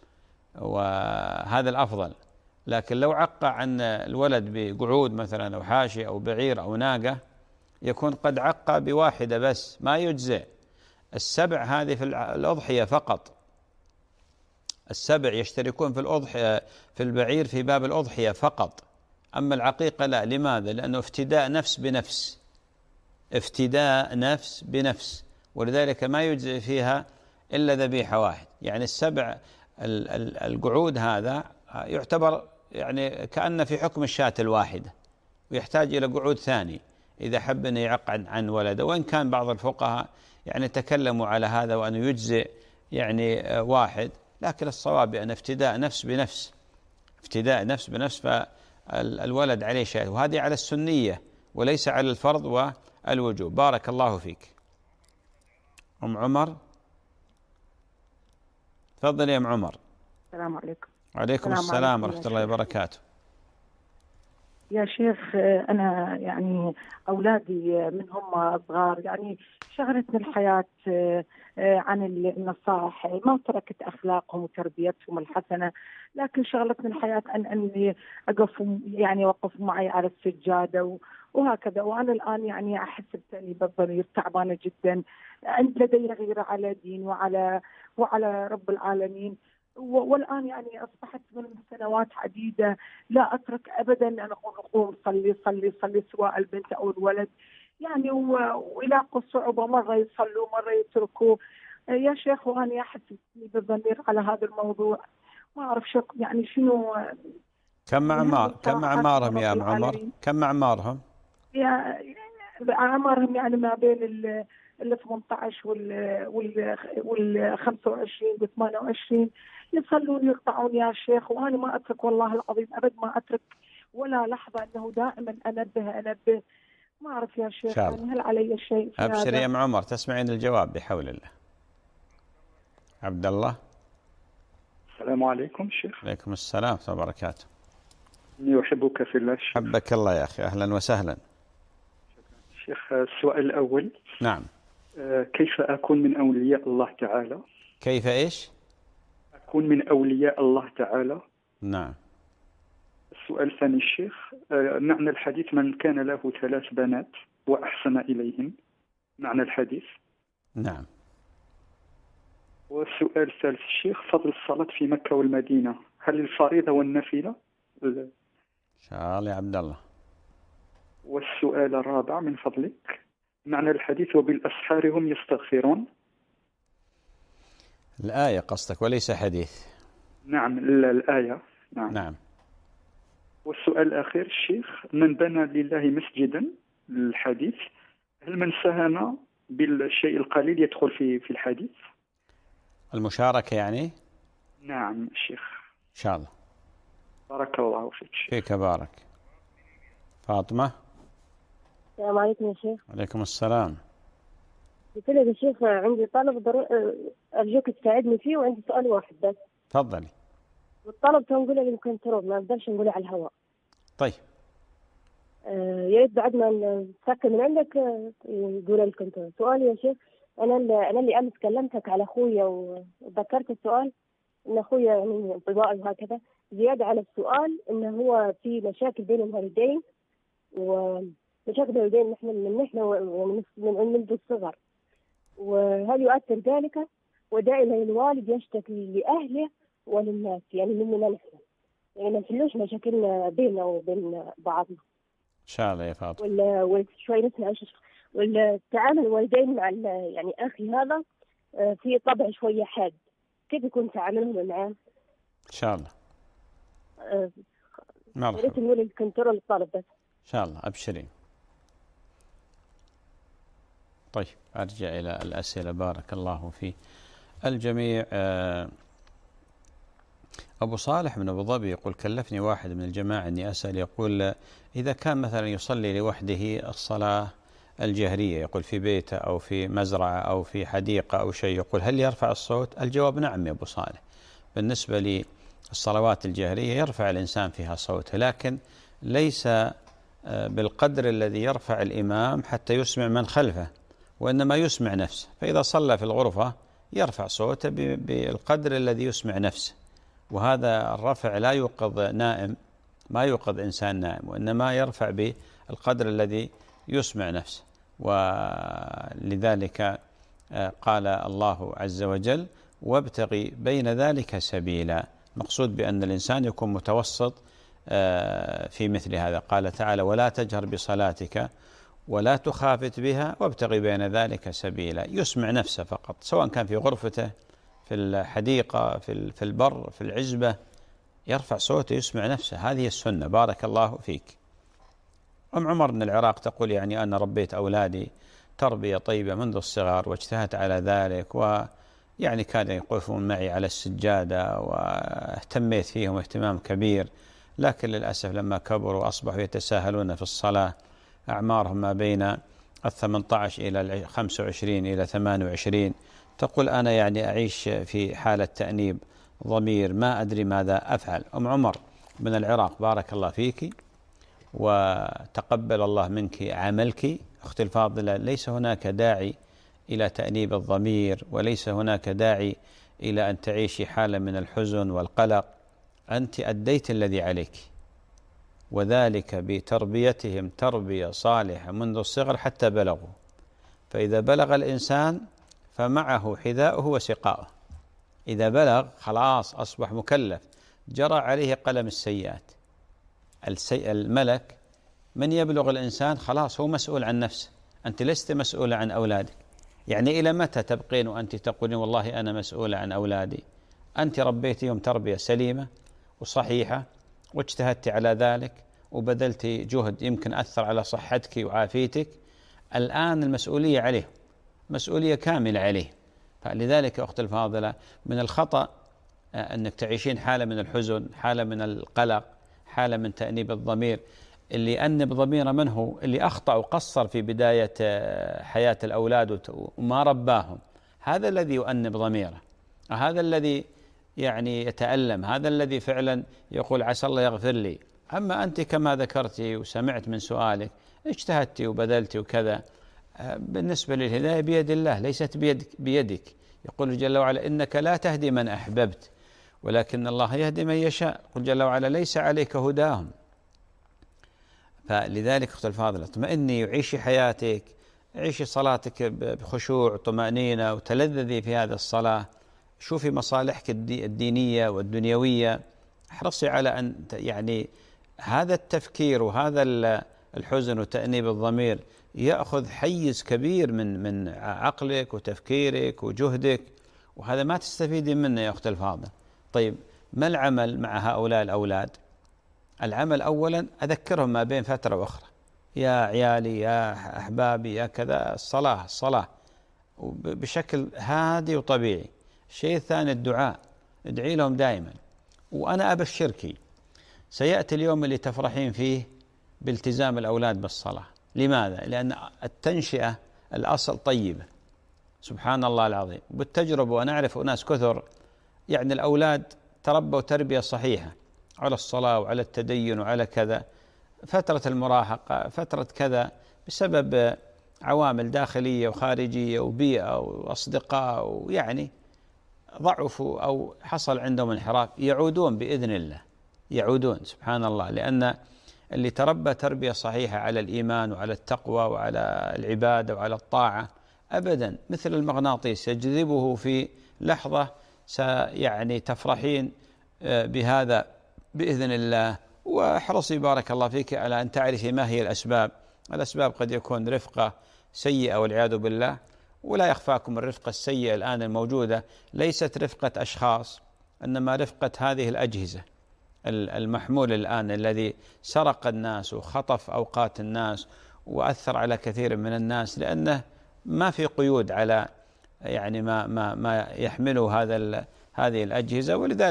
وهذا الأفضل. لكن لو عق عن الولد بقعود مثلا أو حاشي أو بعير أو ناقة، يكون قد عق بواحدة بس، ما يجزئ. السبع هذه في الأضحية فقط، السبع يشتركون في الأضحية في البعير في باب الأضحية فقط، أما العقيقة لا. لماذا؟ لأنه افتداء نفس بنفس، افتداء نفس بنفس، ولذلك ما يجزئ فيها إلا ذبيحة واحد. يعني السبع القعود هذا يعتبر يعني كأن في حكم الشاة الواحدة، ويحتاج إلى قعود ثاني إذا حب أن يعق عن ولده، وإن كان بعض الفقهاء يعني تكلموا على هذا وأنه يجزئ يعني واحد، لكن الصواب أن افتداء نفس بنفس، افتداء نفس بنفس، فالولد عليه شيء، وهذه على السنية وليس على الفرض والوجوب. بارك الله فيك. أم عمر، تفضل يا أم عمر. السلام عليكم. وعليكم السلام ورحمة الله وبركاته. يا شيخ، أنا يعني أولادي من هم صغار يعني شغلتني الحياة عن النصائح، ما تركت أخلاقهم وتربيتهم الحسنة، لكن شغلتني الحياة أني أقف يعني وقفوا معي على السجادة وهكذا. وأنا الآن يعني أحس بتأني بالضمير، تعبانة جدا، لدي غيرة على دين وعلى رب العالمين. والآن يعني أصبحت من سنوات عديدة لا أترك أبدا أن أقول قوم صلي صلي صلي، سواء البنت أو الولد يعني، ويلاقوا صعوبة، مرة يصلوا مرة يتركوا. يا شيخ، وأنا أحس بالضمير على هذا الموضوع، ما أعرف شو يعني شنو. كم أعمارهم يا أم عمر؟ كم أعمارهم؟ أعمارهم يعني ما بين ال 18 وال 25 و 28، يصلون يقطعون يا شيخ، وأنا ما أترك والله العظيم أبد، ما أترك ولا لحظة، أنه دائما أنبه. ما أعرف يا شيخ يعني هل علي شيء في هذا؟ أبشري يا أم عمر، تسمعين الجواب بحول الله. عبد الله. السلام عليكم شيخ. عليكم السلام ورحمة الله وبركاته. إني أحبك في الله شيخ. حبك الله يا أخي، أهلا وسهلا. شيخ، السؤال الأول. نعم. كيف أكون من أولياء الله تعالى؟ كيف إيش؟ أكون من أولياء الله تعالى. نعم. السؤال الثاني الشيخ، معنى الحديث من كان له 3 بنات وأحسن إليهن، معنى الحديث. نعم. والسؤال الثالث الشيخ، فضل الصلاة في مكة والمدينة، هل الفريضة والنافلة؟ إن شاء الله يا عبد الله. والسؤال الرابع من فضلك، معنى الحديث وبالأسحار هم يستغفرون. الآية قصدك وليس حديث؟ نعم الآية. نعم. والسؤال الأخير الشيخ، من بنى لله مسجدا، الحديث، هل من ساهم بالشيء القليل يدخل في الحديث؟ المشاركة يعني؟ نعم الشيخ. إن شاء الله. بارك الله فيك. فيك بارك. فاطمة. السلام عليكم يا شيخ. وعليكم السلام. قلت لك يا شيخ عندي طلب أرجوك تساعدني فيه، وعندي سؤال واحد بس. تفضلي. والطلب تنقله للكنترول، ما نقدرش نقوله على الهواء. طيب. يا ريت بعد ما نسكر من عندك يقول الكنترول. سؤالي يا شيخ، أنا اللي أمس كلمتك على أخويا وذكرت السؤال إن أخويا يعني انطوائي وهكذا، زيادة على السؤال إنه هو في مشاكل بين الوالدين، ومشاكل الوالدين نحن منذ الصغر، وهل يؤثر ذلك؟ ودائما الوالد يشتكي لأهله وللناس، يعني مننا نحن، يعني ما نحلوش مشاكلنا بيننا وبين بعضنا. إن شاء الله يا فاطمة. وشوي نسمع والتعامل الوالدين مع يعني أخي هذا في طبع شوية حاد، كيف يكون تعاملهم معاه؟ إن شاء الله. مرحبا. ريت نقول الكنترول الطالب بس. إن شاء الله أبشرين. طيب أرجع إلى الأسئلة. بارك الله في الجميع. أبو صالح من أبو ظبي يقول كلفني واحد من الجماعة أني أسأل، يقول إذا كان مثلا يصلي لوحده الصلاة الجهرية، يقول في بيته أو في مزرعة أو في حديقة أو شيء، يقول هل يرفع الصوت؟ الجواب نعم يا أبو صالح. بالنسبة للصلوات الجهرية يرفع الإنسان فيها صوته، لكن ليس بالقدر الذي يرفع الإمام حتى يسمع من خلفه، وإنما يسمع نفسه. فإذا صلى في الغرفة يرفع صوته بالقدر الذي يسمع نفسه، وهذا الرفع لا يوقظ نائم، ما يوقظ إنسان نائم، وإنما يرفع بالقدر الذي يسمع نفسه. ولذلك قال الله عز وجل وابتغي بين ذلك سبيلا، مقصود بأن الإنسان يكون متوسط في مثل هذا. قال تعالى ولا تجهر بصلاتك ولا تخافت بها وابتغي بين ذلك سبيلا، يسمع نفسه فقط، سواء كان في غرفته في الحديقة في البر في العزبة، يرفع صوته يسمع نفسه، هذه السنة. بارك الله فيك. أم عمر من العراق تقول يعني أنا ربيت أولادي تربية طيبة منذ الصغر واجتهدت على ذلك، ويعني كانوا يقفون معي على السجادة واهتميت فيهم اهتمام كبير، لكن للأسف لما كبروا أصبحوا يتساهلون في الصلاة، أعمارهم ما بين 18 إلى 25 إلى 28. تقول أنا يعني أعيش في حالة تأنيب ضمير، ما أدري ماذا أفعل. أم عمر من العراق بارك الله فيك وتقبل الله منك عملك. أختي الفاضلة، ليس هناك داعي إلى تأنيب الضمير، وليس هناك داعي إلى أن تعيشي حالة من الحزن والقلق. أنت أديت الذي عليك، وذلك بتربيتهم تربية صالحة منذ الصغر حتى بلغوا. فإذا بلغ الإنسان فمعه حذاؤه وسقاؤه، إذا بلغ خلاص أصبح مكلف، جرى عليه قلم السيئات. الملك من يبلغ الإنسان خلاص هو مسؤول عن نفسه، أنت لست مسؤولة عن أولادك. يعني إلى متى تبقين وأنت تقولين والله أنا مسؤولة عن أولادي؟ أنت ربيتهم تربية سليمة وصحيحة واجتهدت على ذلك وبذلت جهد يمكن أثر على صحتك وعافيتك، الآن المسؤولية عليه، مسؤولية كاملة عليه. فلذلك أخت الفاضلة من الخطأ أنك تعيشين حالة من الحزن، حالة من القلق، حالة من تأنيب الضمير. اللي أنب ضميره من هو؟ اللي أخطأ وقصر في بداية حياة الأولاد وما رباهم، هذا الذي يؤنب ضميره، هذا الذي يعني يتألم، هذا الذي فعلا يقول عسى الله يغفر لي. أما أنت كما ذكرتي وسمعت من سؤالك اجتهدتي وبذلتي وكذا، بالنسبة للهداية بيد الله ليست بيدك. يقول جل وعلا إنك لا تهدي من أحببت ولكن الله يهدي من يشاء. قل جل وعلا ليس عليك هداهم. فلذلك أخت الفاضلة اطمئني وعيشي حياتك، عيشي صلاتك بخشوع وطمأنينة وتلذذي في هذه الصلاة، شوفي مصالحك الدينية والدنيوية، احرصي على أن يعني هذا التفكير وهذا الحزن وتأنيب الضمير يأخذ حيز كبير من عقلك وتفكيرك وجهدك، وهذا ما تستفيدي منه يا أخت الفاضلة. طيب ما العمل مع هؤلاء الأولاد؟ العمل أولا أذكرهم ما بين فترة وأخرى، يا عيالي يا أحبابي يا كذا، الصلاة بشكل هادي وطبيعي. الشيء الثاني الدعاء، ادعي لهم دائما. وأنا أبشرك سيأتي اليوم اللي تفرحين فيه بالتزام الأولاد بالصلاة. لماذا؟ لأن التنشئة الأصل طيبة، سبحان الله العظيم. بالتجربة وأنا أعرف أناس كثر يعني الأولاد تربوا تربية صحيحة على الصلاة وعلى التدين وعلى كذا، فترة المراهقة فترة كذا بسبب عوامل داخلية وخارجية وبيئة وأصدقاء ويعني ضعفوا أو حصل عندهم انحراف، يعودون بإذن الله، يعودون سبحان الله. لأن اللي تربى تربية صحيحة على الإيمان وعلى التقوى وعلى العبادة وعلى الطاعة أبدا مثل المغناطيس يجذبه في لحظة، يعني تفرحين بهذا بإذن الله. واحرصي بارك الله فيك على أن تعرفي ما هي الأسباب. الأسباب قد يكون رفقة سيئة والعياذ بالله، ولا يخفاكم الرفقة السيئة الآن الموجودة ليست رفقة أشخاص، إنما رفقة هذه الأجهزة المحمول الآن الذي سرق الناس وخطف أوقات الناس وأثر على كثير من الناس، لأنه ما في قيود على يعني ما يحمله هذه الأجهزة. ولذلك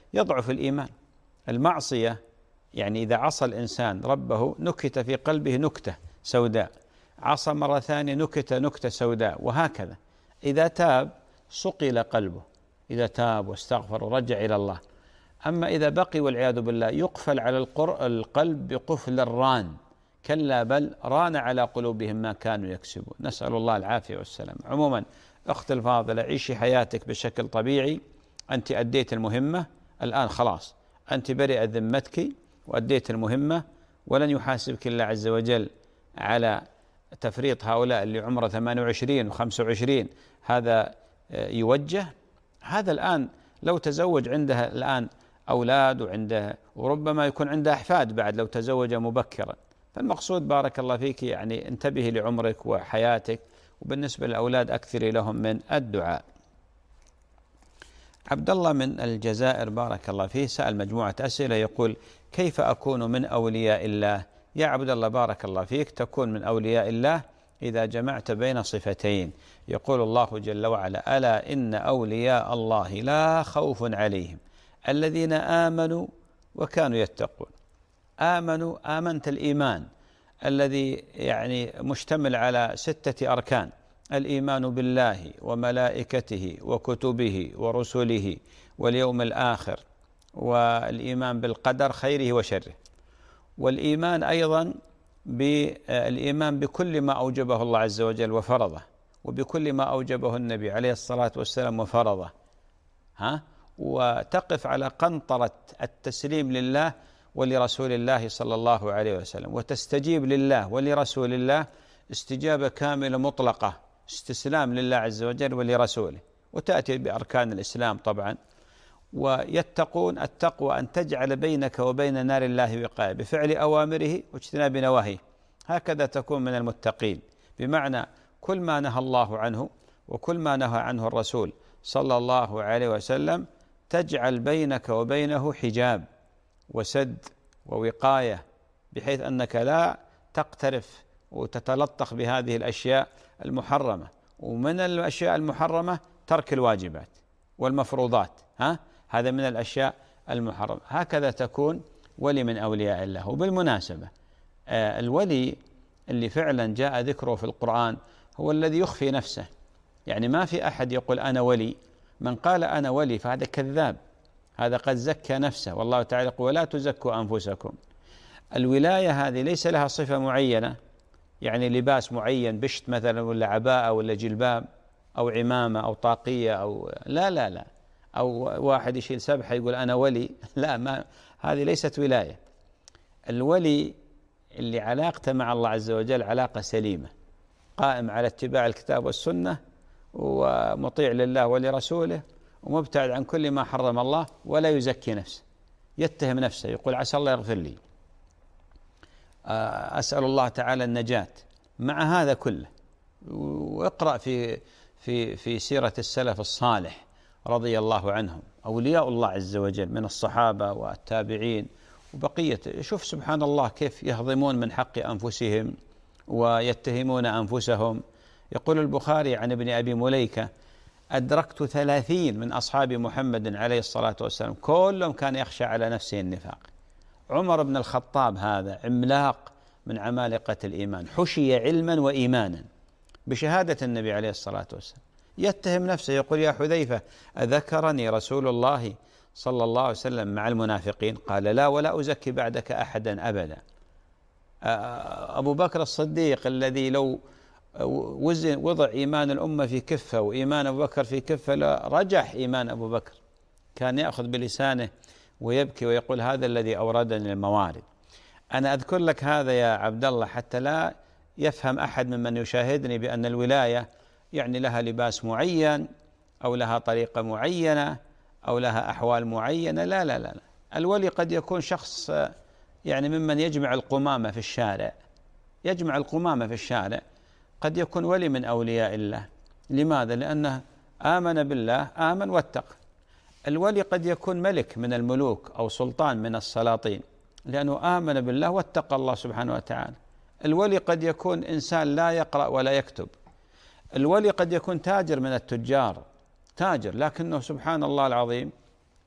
يضعف الإيمان. المعصية يعني إذا عصى الإنسان ربه نكت في قلبه نكتة سوداء، عصى مرة ثانية نكتة سوداء، وهكذا. إذا تاب صقل قلبه، إذا تاب واستغفر ورجع إلى الله. أما إذا بقي والعياذ بالله يقفل على القلب بقفل الران، كلا بل ران على قلوبهم ما كانوا يكسبون. نسأل الله العافية والسلام. عموما أختي الفاضلة، عيشي حياتك بشكل طبيعي. أنت أديت المهمة الآن، خلاص أنت برئ ذمتك وأديت المهمة، ولن يحاسبك الله عز وجل على تفريط هؤلاء اللي عمره 28 و25. هذا يوجه. هذا الآن لو تزوج عندها الآن أولاد وربما يكون عندها أحفاد بعد لو تزوج مبكرا. فالمقصود بارك الله فيك يعني انتبهي لعمرك وحياتك، وبالنسبة للأولاد أكثري لهم من الدعاء. عبد الله من الجزائر بارك الله فيه سأل مجموعة أسئلة، يقول: كيف أكون من أولياء الله؟ يا عبد الله بارك الله فيك، تكون من أولياء الله إذا جمعت بين صفتين. يقول الله جل وعلا: ألا إن أولياء الله لا خوف عليهم الذين آمنوا وكانوا يتقون. آمنت الإيمان الذي يعني مشتمل على 6 أركان: الإيمان بالله وملائكته وكتبه ورسله واليوم الآخر، والإيمان بالقدر خيره وشره، والإيمان أيضا بالإيمان بكل ما أوجبه الله عز وجل وفرضه، وبكل ما أوجبه النبي عليه الصلاة والسلام وفرضه. وتقف على قنطرة التسليم لله ولرسول الله صلى الله عليه وسلم، وتستجيب لله ولرسول الله استجابة كاملة مطلقة، استسلام لله عز وجل ولرسوله. وتأتي بأركان الإسلام طبعا. ويتقون، التقوى أن تجعل بينك وبين نار الله وقاية بفعل أوامره واجتناب نواهيه. هكذا تكون من المتقين، بمعنى كل ما نهى الله عنه وكل ما نهى عنه الرسول صلى الله عليه وسلم تجعل بينك وبينه حجاب وسد ووقاية، بحيث أنك لا تقترف وتتلطخ بهذه الأشياء المحرمة. ومن الأشياء المحرمة ترك الواجبات والمفروضات، هذا من الأشياء المحرمة. هكذا تكون ولي من أولياء الله. وبالمناسبة الولي اللي فعلا جاء ذكره في القرآن هو الذي يخفي نفسه. يعني ما في أحد يقول أنا ولي. من قال أنا ولي فهذا كذاب، هذا قد زكى نفسه. والله تعالى يقول: ولا تزكوا أنفسكم. الولاية هذه ليس لها صفة معينة، يعني لباس معين، بشت مثلا ولا عباءة ولا جلباب أو عمامة أو طاقية أو لا، أو واحد يشيل سبحة يقول أنا ولي. لا، ما هذه ليست ولاية. الولي اللي علاقته مع الله عز وجل علاقة سليمة، قائم على اتباع الكتاب والسنة ومطيع لله ولرسوله ومبتعد عن كل ما حرم الله، ولا يزكي نفسه، يتهم نفسه، يقول عسى الله يغفر لي، أسأل الله تعالى النجاة. مع هذا كله واقرأ في سيرة السلف الصالح رضي الله عنهم، أولياء الله عز وجل من الصحابة والتابعين وبقية. شوف سبحان الله كيف يهضمون من حق أنفسهم ويتهمون أنفسهم. يقول البخاري عن ابن أبي مليكة: أدركت 30 من أصحاب محمد عليه الصلاة والسلام كلهم كان يخشى على نفسه النفاق. عمر بن الخطاب هذا عملاق من عمالقة الإيمان، حشي علما وإيمانا بشهادة النبي عليه الصلاة والسلام، يتهم نفسه يقول: يا حذيفة أذكرني رسول الله صلى الله عليه وسلم مع المنافقين؟ قال: لا، ولا أزكي بعدك أحدا أبدا. أبو بكر الصديق الذي لو وضع إيمان الأمة في كفة وإيمان أبو بكر في كفة لرجح إيمان أبو بكر، كان يأخذ بلسانه ويبكي ويقول: هذا الذي أوردني الموارد. أنا أذكر لك هذا يا عبد الله حتى لا يفهم أحد ممن يشاهدني بأن الولاية يعني لها لباس معين أو لها طريقة معينة أو لها أحوال معينة. لا لا لا، الولي قد يكون شخص يعني ممن يجمع القمامة في الشارع، يجمع القمامة في الشارع، قد يكون ولي من أولياء الله. لماذا؟ لأنه آمن بالله، آمن واتقى. الولي قد يكون ملك من الملوك أو سلطان من السلاطين، لأنه آمن بالله واتقى الله سبحانه وتعالى. الولي قد يكون إنسان لا يقرأ ولا يكتب. الولي قد يكون تاجر من التجار، تاجر، لكنه سبحان الله العظيم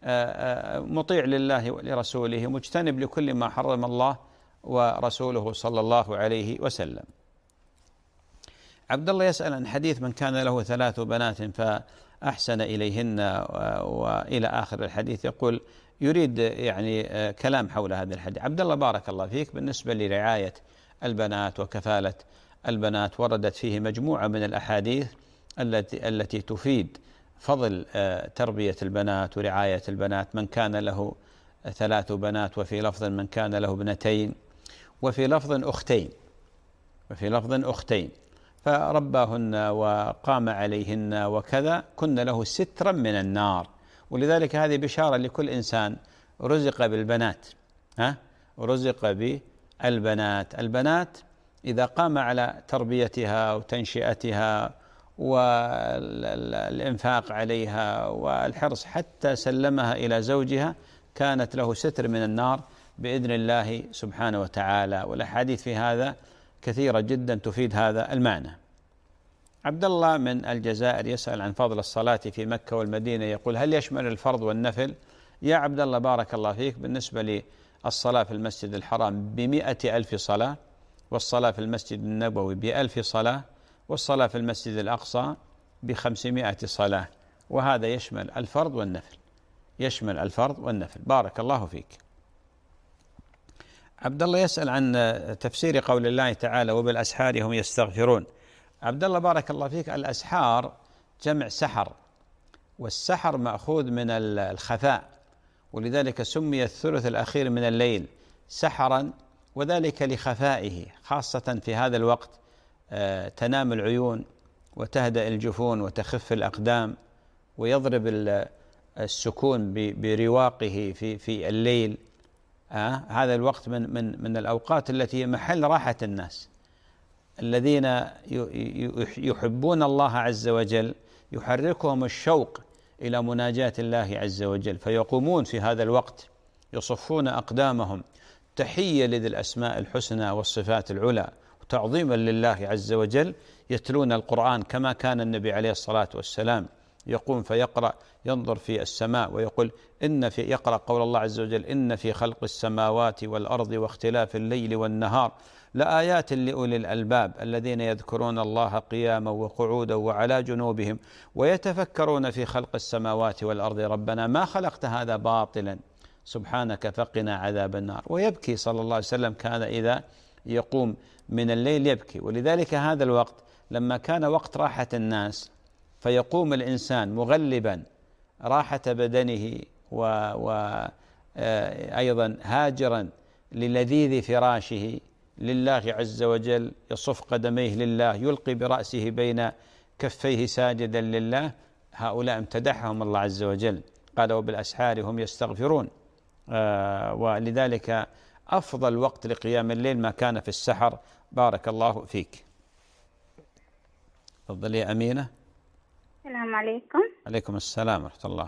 مطيع لله ولرسوله، مجتنب لكل ما حرم الله ورسوله صلى الله عليه وسلم. عبد الله يسأل عن حديث من كان له 3 بنات فأحسن إليهن وإلى آخر الحديث، يقول يريد يعني كلام حول هذا الحديث. عبد الله بارك الله فيك، بالنسبة لرعاية البنات وكفالة البنات وردت فيه مجموعة من الأحاديث التي تفيد فضل تربية البنات ورعاية البنات. من كان له 3 بنات، وفي لفظ من كان له 2، وفي لفظ أختين، فرباهن وقام عليهن وكذا، كن له سترا من النار. ولذلك هذه بشارة لكل إنسان رزق بالبنات، رزق بالبنات. البنات إذا قام على تربيتها وتنشئتها والإنفاق عليها والحرص حتى سلمها إلى زوجها، كانت له ستر من النار بإذن الله سبحانه وتعالى. والأحاديث في هذا كثيرة جدا تفيد هذا المعنى. عبد الله من الجزائر يسأل عن فضل الصلاة في مكة والمدينة، يقول هل يشمل الفرض والنفل؟ يا عبد الله بارك الله فيك، بالنسبة للصلاة في المسجد الحرام ب100,000 صلاة، والصلاة في المسجد النبوي ب1000 صلاة، والصلاة في المسجد الأقصى ب500 صلاة، وهذا يشمل الفرض والنفل. بارك الله فيك. عبد الله يسأل عن تفسير قول الله تعالى وبالأسحار هم يستغفرون. عبد الله بارك الله فيك، الأسحار جمع سحر، والسحر مأخوذ من الخفاء، ولذلك سمي الثلث الأخير من الليل سحرا، وذلك لخفائه، خاصة في هذا الوقت تنام العيون وتهدأ الجفون وتخف الأقدام، ويضرب السكون برواقه في الليل. هذا الوقت من الأوقات التي محل راحة الناس. الذين يحبون الله عز وجل يحركهم الشوق إلى مناجاة الله عز وجل، فيقومون في هذا الوقت يصفون أقدامهم تحية لذي الأسماء الحسنى والصفات العلى، وتعظيما لله عز وجل، يتلون القرآن كما كان النبي عليه الصلاة والسلام يقوم فيقرأ، ينظر في السماء ويقول يقرأ قول الله عز وجل إن في خلق السماوات والأرض واختلاف الليل والنهار لآيات لأولي الألباب الذين يذكرون الله قياما وقعودا وعلى جنوبهم ويتفكرون في خلق السماوات والأرض ربنا ما خلقت هذا باطلا سبحانك فقنا عذاب النار. ويبكي صلى الله عليه وسلم، كان إذا يقوم من الليل يبكي. ولذلك هذا الوقت لما كان وقت راحة الناس فيقوم الإنسان مغلبا راحة بدنه وأيضا هاجرا للذيذ فراشه لله عز وجل، يصف قدميه لله، يلقي برأسه بين كفيه ساجدا لله. هؤلاء امتدحهم الله عز وجل، قال وبالأسحار هم يستغفرون. ولذلك أفضل وقت لقيام الليل ما كان في السحر. بارك الله فيك. تفضلي يا أمينة. السلام عليكم. عليكم السلام ورحمة الله.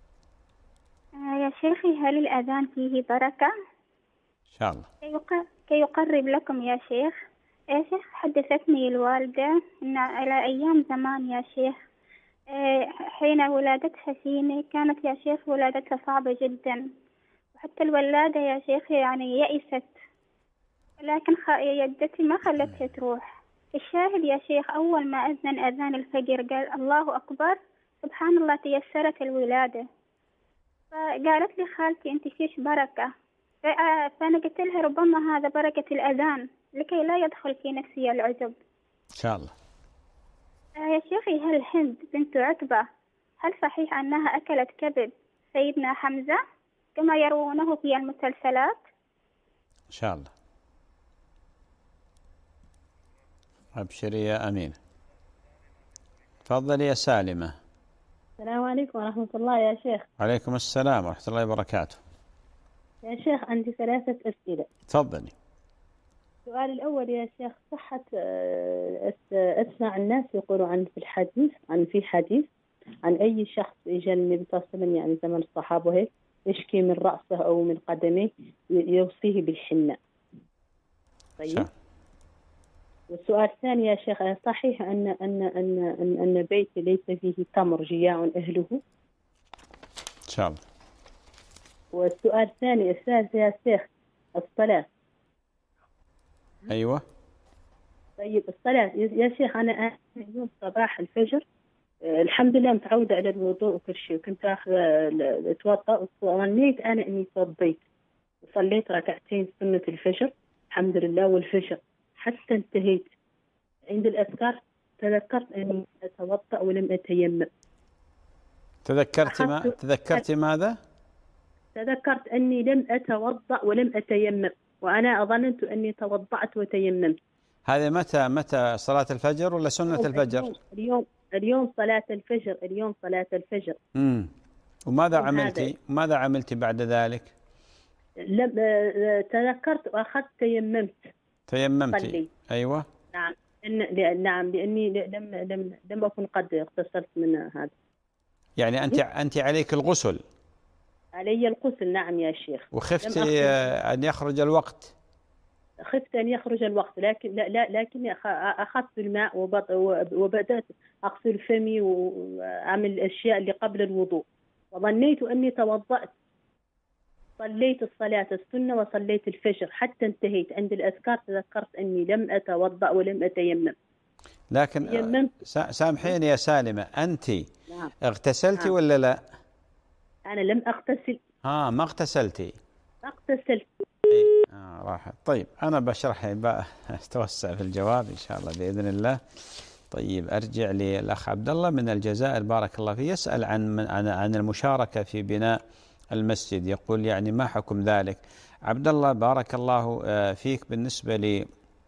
يا شيخي، هل الأذان فيه بركة؟ إن شاء الله. كي يقرب لكم يا شيخ. يا شيخ، حدثتني الوالدة أن على أيام زمان يا شيخ، حين ولادتها فيني كانت يا شيخ ولادتها صعبة جدا، وحتى الولادة يا شيخ يعني يئست، لكن يدتي ما خلتها تروح. الشاهد يا شيخ، أول ما أذن أذان الفجر قال الله أكبر، سبحان الله تيسرت الولادة. فقالت لي خالتي أنت فيش بركة، فأنا قلت لها ربما هذا بركة الأذان لكي لا يدخل في نفسي العجب. إن شاء الله. يا شيخي، هل هند بنت عتبة هل صحيح أنها أكلت كبد سيدنا حمزة كما يروونه في المسلسلات؟ إن شاء الله. أبشري يا أمين. تفضلي يا سالمة. السلام عليكم ورحمة الله يا شيخ. عليكم السلام ورحمة الله وبركاته. يا شيخ، عندي 3 أسئلة. تفضلي. السؤال الأول يا شيخ، صحة أسمع الناس يقولوا في حديث عن أي شخص إجا النبي صلى الله عليه وسلم يعني زمن الصحابة هيك يشكي من رأسه أو من قدميه يوصيه بالحنة. طيب. والسؤال الثاني يا شيخ، صحيح أن بيتي ليس فيه تمر جياع أهله؟ إن شاء الله. والسؤال الثاني الثالث يا شيخ الصلاة. أيوة. طيب الصلاة يا شيخ، أنا يوم صباح الفجر الحمد لله متعودة على الوضوء وكل شيء، كنت أتوضأ وظنيت أنا إني صليت وصليت ركعتين سنة الفجر الحمد لله، والفجر حتى انتهيت عند الأذكار تذكرت أني أتوضأ ولم أتيمم. تذكرت ماذا؟ تذكرت أني لم أتوضأ ولم أتيمم، وأنا ظننت أني توضأت وتيممت. هذا متى صلاة الفجر ولا سنة الفجر؟ اليوم صلاة الفجر، اليوم صلاة الفجر. وماذا عملتي بعد ذلك؟ لم تذكرت وأخذت تيممتي. أيوة. نعم لأني لم أكن قد اغتسلت من هذا. يعني أنت عليك الغسل. علي الغسل نعم يا شيخ. وخفت أن يخرج الوقت. خفت أن يخرج الوقت، لكني أخذت الماء وبدأت أغسل فمي وأعمل الأشياء اللي قبل الوضوء، وظنيت أني توضأت. صليت الصلاة السنة وصليت الفجر حتى انتهيت عند الأذكار تذكرت أني لم أتوضأ ولم أتيمم. لكن سامحيني يا سالمة، أنت اغتسلتي ولا لا؟ أنا لم أغتسل. ما اغتسلتي؟ اغتسلت. راحت. طيب أنا بشرح بقى أتوسع في الجواب إن شاء الله بإذن الله. طيب أرجع للأخ عبد الله من الجزائر بارك الله فيه، يسأل عن المشاركة في بناء المسجد، يقول يعني ما حكم ذلك؟ عبد الله بارك الله فيك، بالنسبة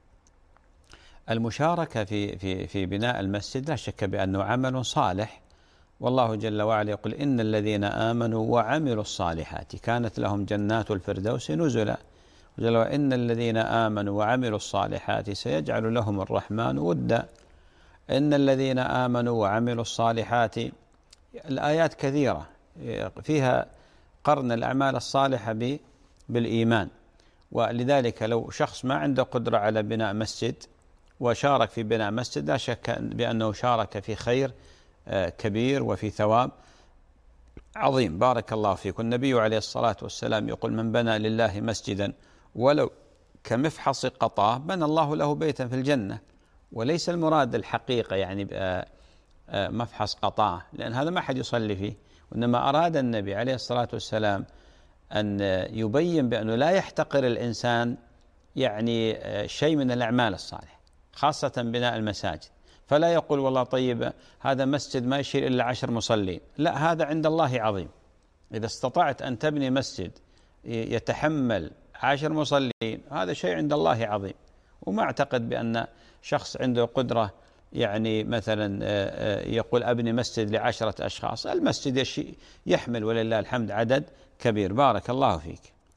للمشاركة في بناء المسجد لا شك بأنه عمل صالح، والله جل وعلا يقول إن الذين آمنوا وعملوا الصالحات كانت لهم جنات الفردوس نزلا، وجل إن الذين آمنوا وعملوا الصالحات سيجعل لهم الرحمن ودا. إن الذين آمنوا وعملوا الصالحات، الآيات كثيرة فيها قرن الأعمال الصالحة بالإيمان، ولذلك لو شخص ما عنده قدرة على بناء مسجد وشارك في بناء مسجد لا شك بأنه شارك في خير كبير وفي ثواب عظيم. بارك الله فيك. النبي عليه الصلاة والسلام يقول من بنى لله مسجدا ولو كمفحص قطاه بنى الله له بيتا في الجنة، وليس المراد الحقيقة يعني مفحص قطاه، لأن هذا ما حد يصلي فيه، وإنما أراد النبي عليه الصلاة والسلام أن يبين بأنه لا يحتقر الإنسان يعني شيء من الأعمال الصالحة، خاصة بناء المساجد، فلا يقول والله طيب هذا مسجد ما يشيل إلا 10 مصلين، لا، هذا عند الله عظيم. إذا استطعت أن تبني مسجد يتحمل 10 مصلين هذا شيء عند الله عظيم، وما أعتقد بأن شخص عنده قدرة يعني مثلا يقول أبني مسجد ل10 أشخاص، المسجد يحمل ولله الحمد عدد كبير. بارك الله فيك.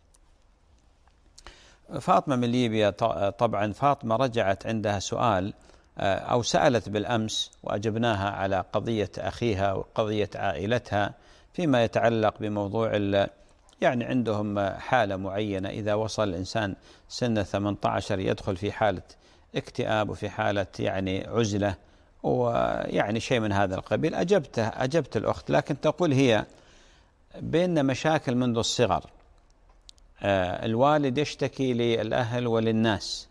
فاطمة من ليبيا، طبعا فاطمة رجعت عندها سؤال أو سألت بالأمس وأجبناها على قضية أخيها وقضية عائلتها فيما يتعلق بموضوع يعني عندهم حالة معينة، إذا وصل الإنسان سن 18 يدخل في حالة اكتئاب وفي حالة يعني عزلة ويعني شيء من هذا القبيل. أجبت الأخت، لكن تقول هي بيننا مشاكل منذ الصغر، الوالد يشتكي للأهل وللناس،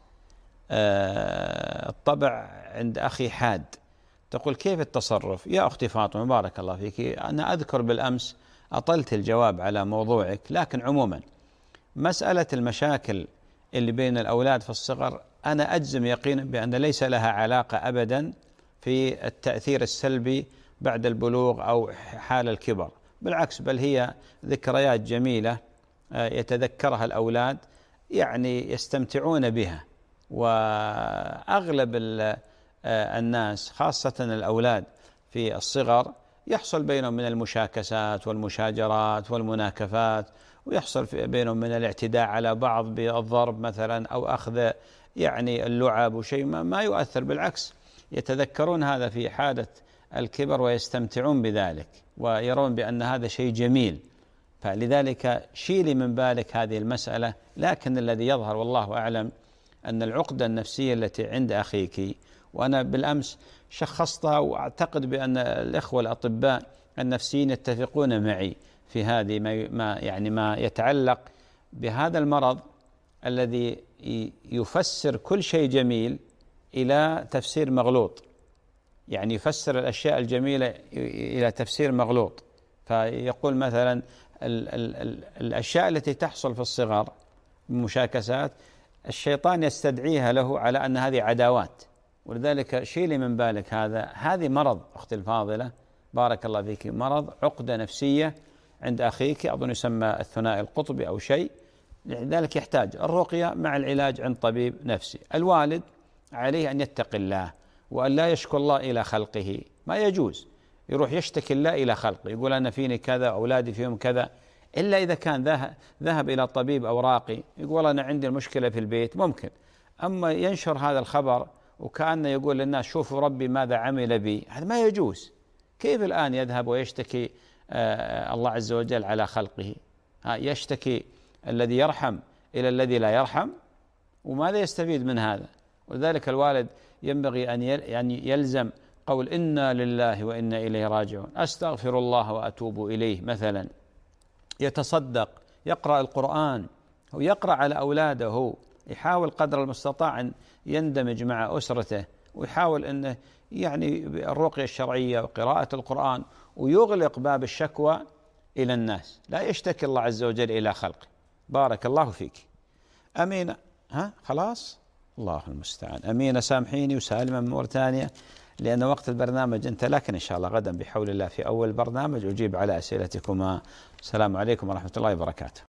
الطبع عند أخي حاد. تقول كيف التصرف؟ يا أختي فاطمة بارك الله فيك، أنا أذكر بالأمس أطلت الجواب على موضوعك، لكن عموما مسألة المشاكل اللي بين الأولاد في الصغر أنا أجزم يقينا بأن ليس لها علاقة أبدا في التأثير السلبي بعد البلوغ أو حال الكبر، بالعكس بل هي ذكريات جميلة يتذكرها الأولاد يعني يستمتعون بها. وأغلب الناس خاصة الأولاد في الصغر يحصل بينهم من المشاكسات والمشاجرات والمناكفات، ويحصل بينهم من الاعتداء على بعض بالضرب مثلا أو أخذ يعني اللعب وشيء ما يؤثر، بالعكس يتذكرون هذا في حالة الكبر ويستمتعون بذلك ويرون بأن هذا شيء جميل. فلذلك شيلي من بالك هذه المسألة، لكن الذي يظهر والله أعلم أن العقدة النفسية التي عند أخيك، وأنا بالأمس شخصتها وأعتقد بأن الإخوة الأطباء النفسيين يتفقون معي في هذه ما يتعلق بهذا المرض الذي يفسر كل شيء جميل إلى تفسير مغلوط، يعني يفسر الأشياء الجميلة إلى تفسير مغلوط. فيقول مثلا الأشياء التي تحصل في الصغر بمشاكسات الشيطان يستدعيها له على أن هذه عداوات، ولذلك شيلي من بالك هذه مرض أختي الفاضلة بارك الله فيك، مرض عقدة نفسية عند أخيك، أظن يسمى الثنائي القطبي أو شيء، لذلك يحتاج الرقية مع العلاج عند طبيب نفسي. الوالد عليه أن يتقي الله وأن لا يشكو الله إلى خلقه، ما يجوز يروح يشتكي الله إلى خلقه، يقول أنا فيني كذا أولادي فيهم كذا، إلا إذا كان ذهب إلى طبيب أو راقي يقول أنا عندي المشكلة في البيت ممكن. أما ينشر هذا الخبر وكأنه يقول للناس شوفوا ربي ماذا عمل بي، هذا ما يجوز. كيف الآن يذهب ويشتكي الله عز وجل على خلقه؟ يشتكي الذي يرحم إلى الذي لا يرحم، وماذا يستفيد من هذا؟ ولذلك الوالد ينبغي أن يلزم قول إنا لله وإنا إليه راجعون، أستغفر الله وأتوب إليه مثلا، يتصدق، يقرأ القرآن ويقرأ على أولاده، يحاول قدر المستطاع أن يندمج مع أسرته، ويحاول أنه يعني الرقية الشرعية وقراءة القرآن، ويغلق باب الشكوى إلى الناس، لا يشتكي الله عز وجل إلى خلقه. بارك الله فيك. أمينة خلاص الله المستعان. أمينة سامحيني وسالمة من موريتانيا لأن وقت البرنامج انتهى، لكن إن شاء الله غدا بحول الله في أول برنامج أجيب على أسئلتكما. السلام عليكم ورحمة الله وبركاته.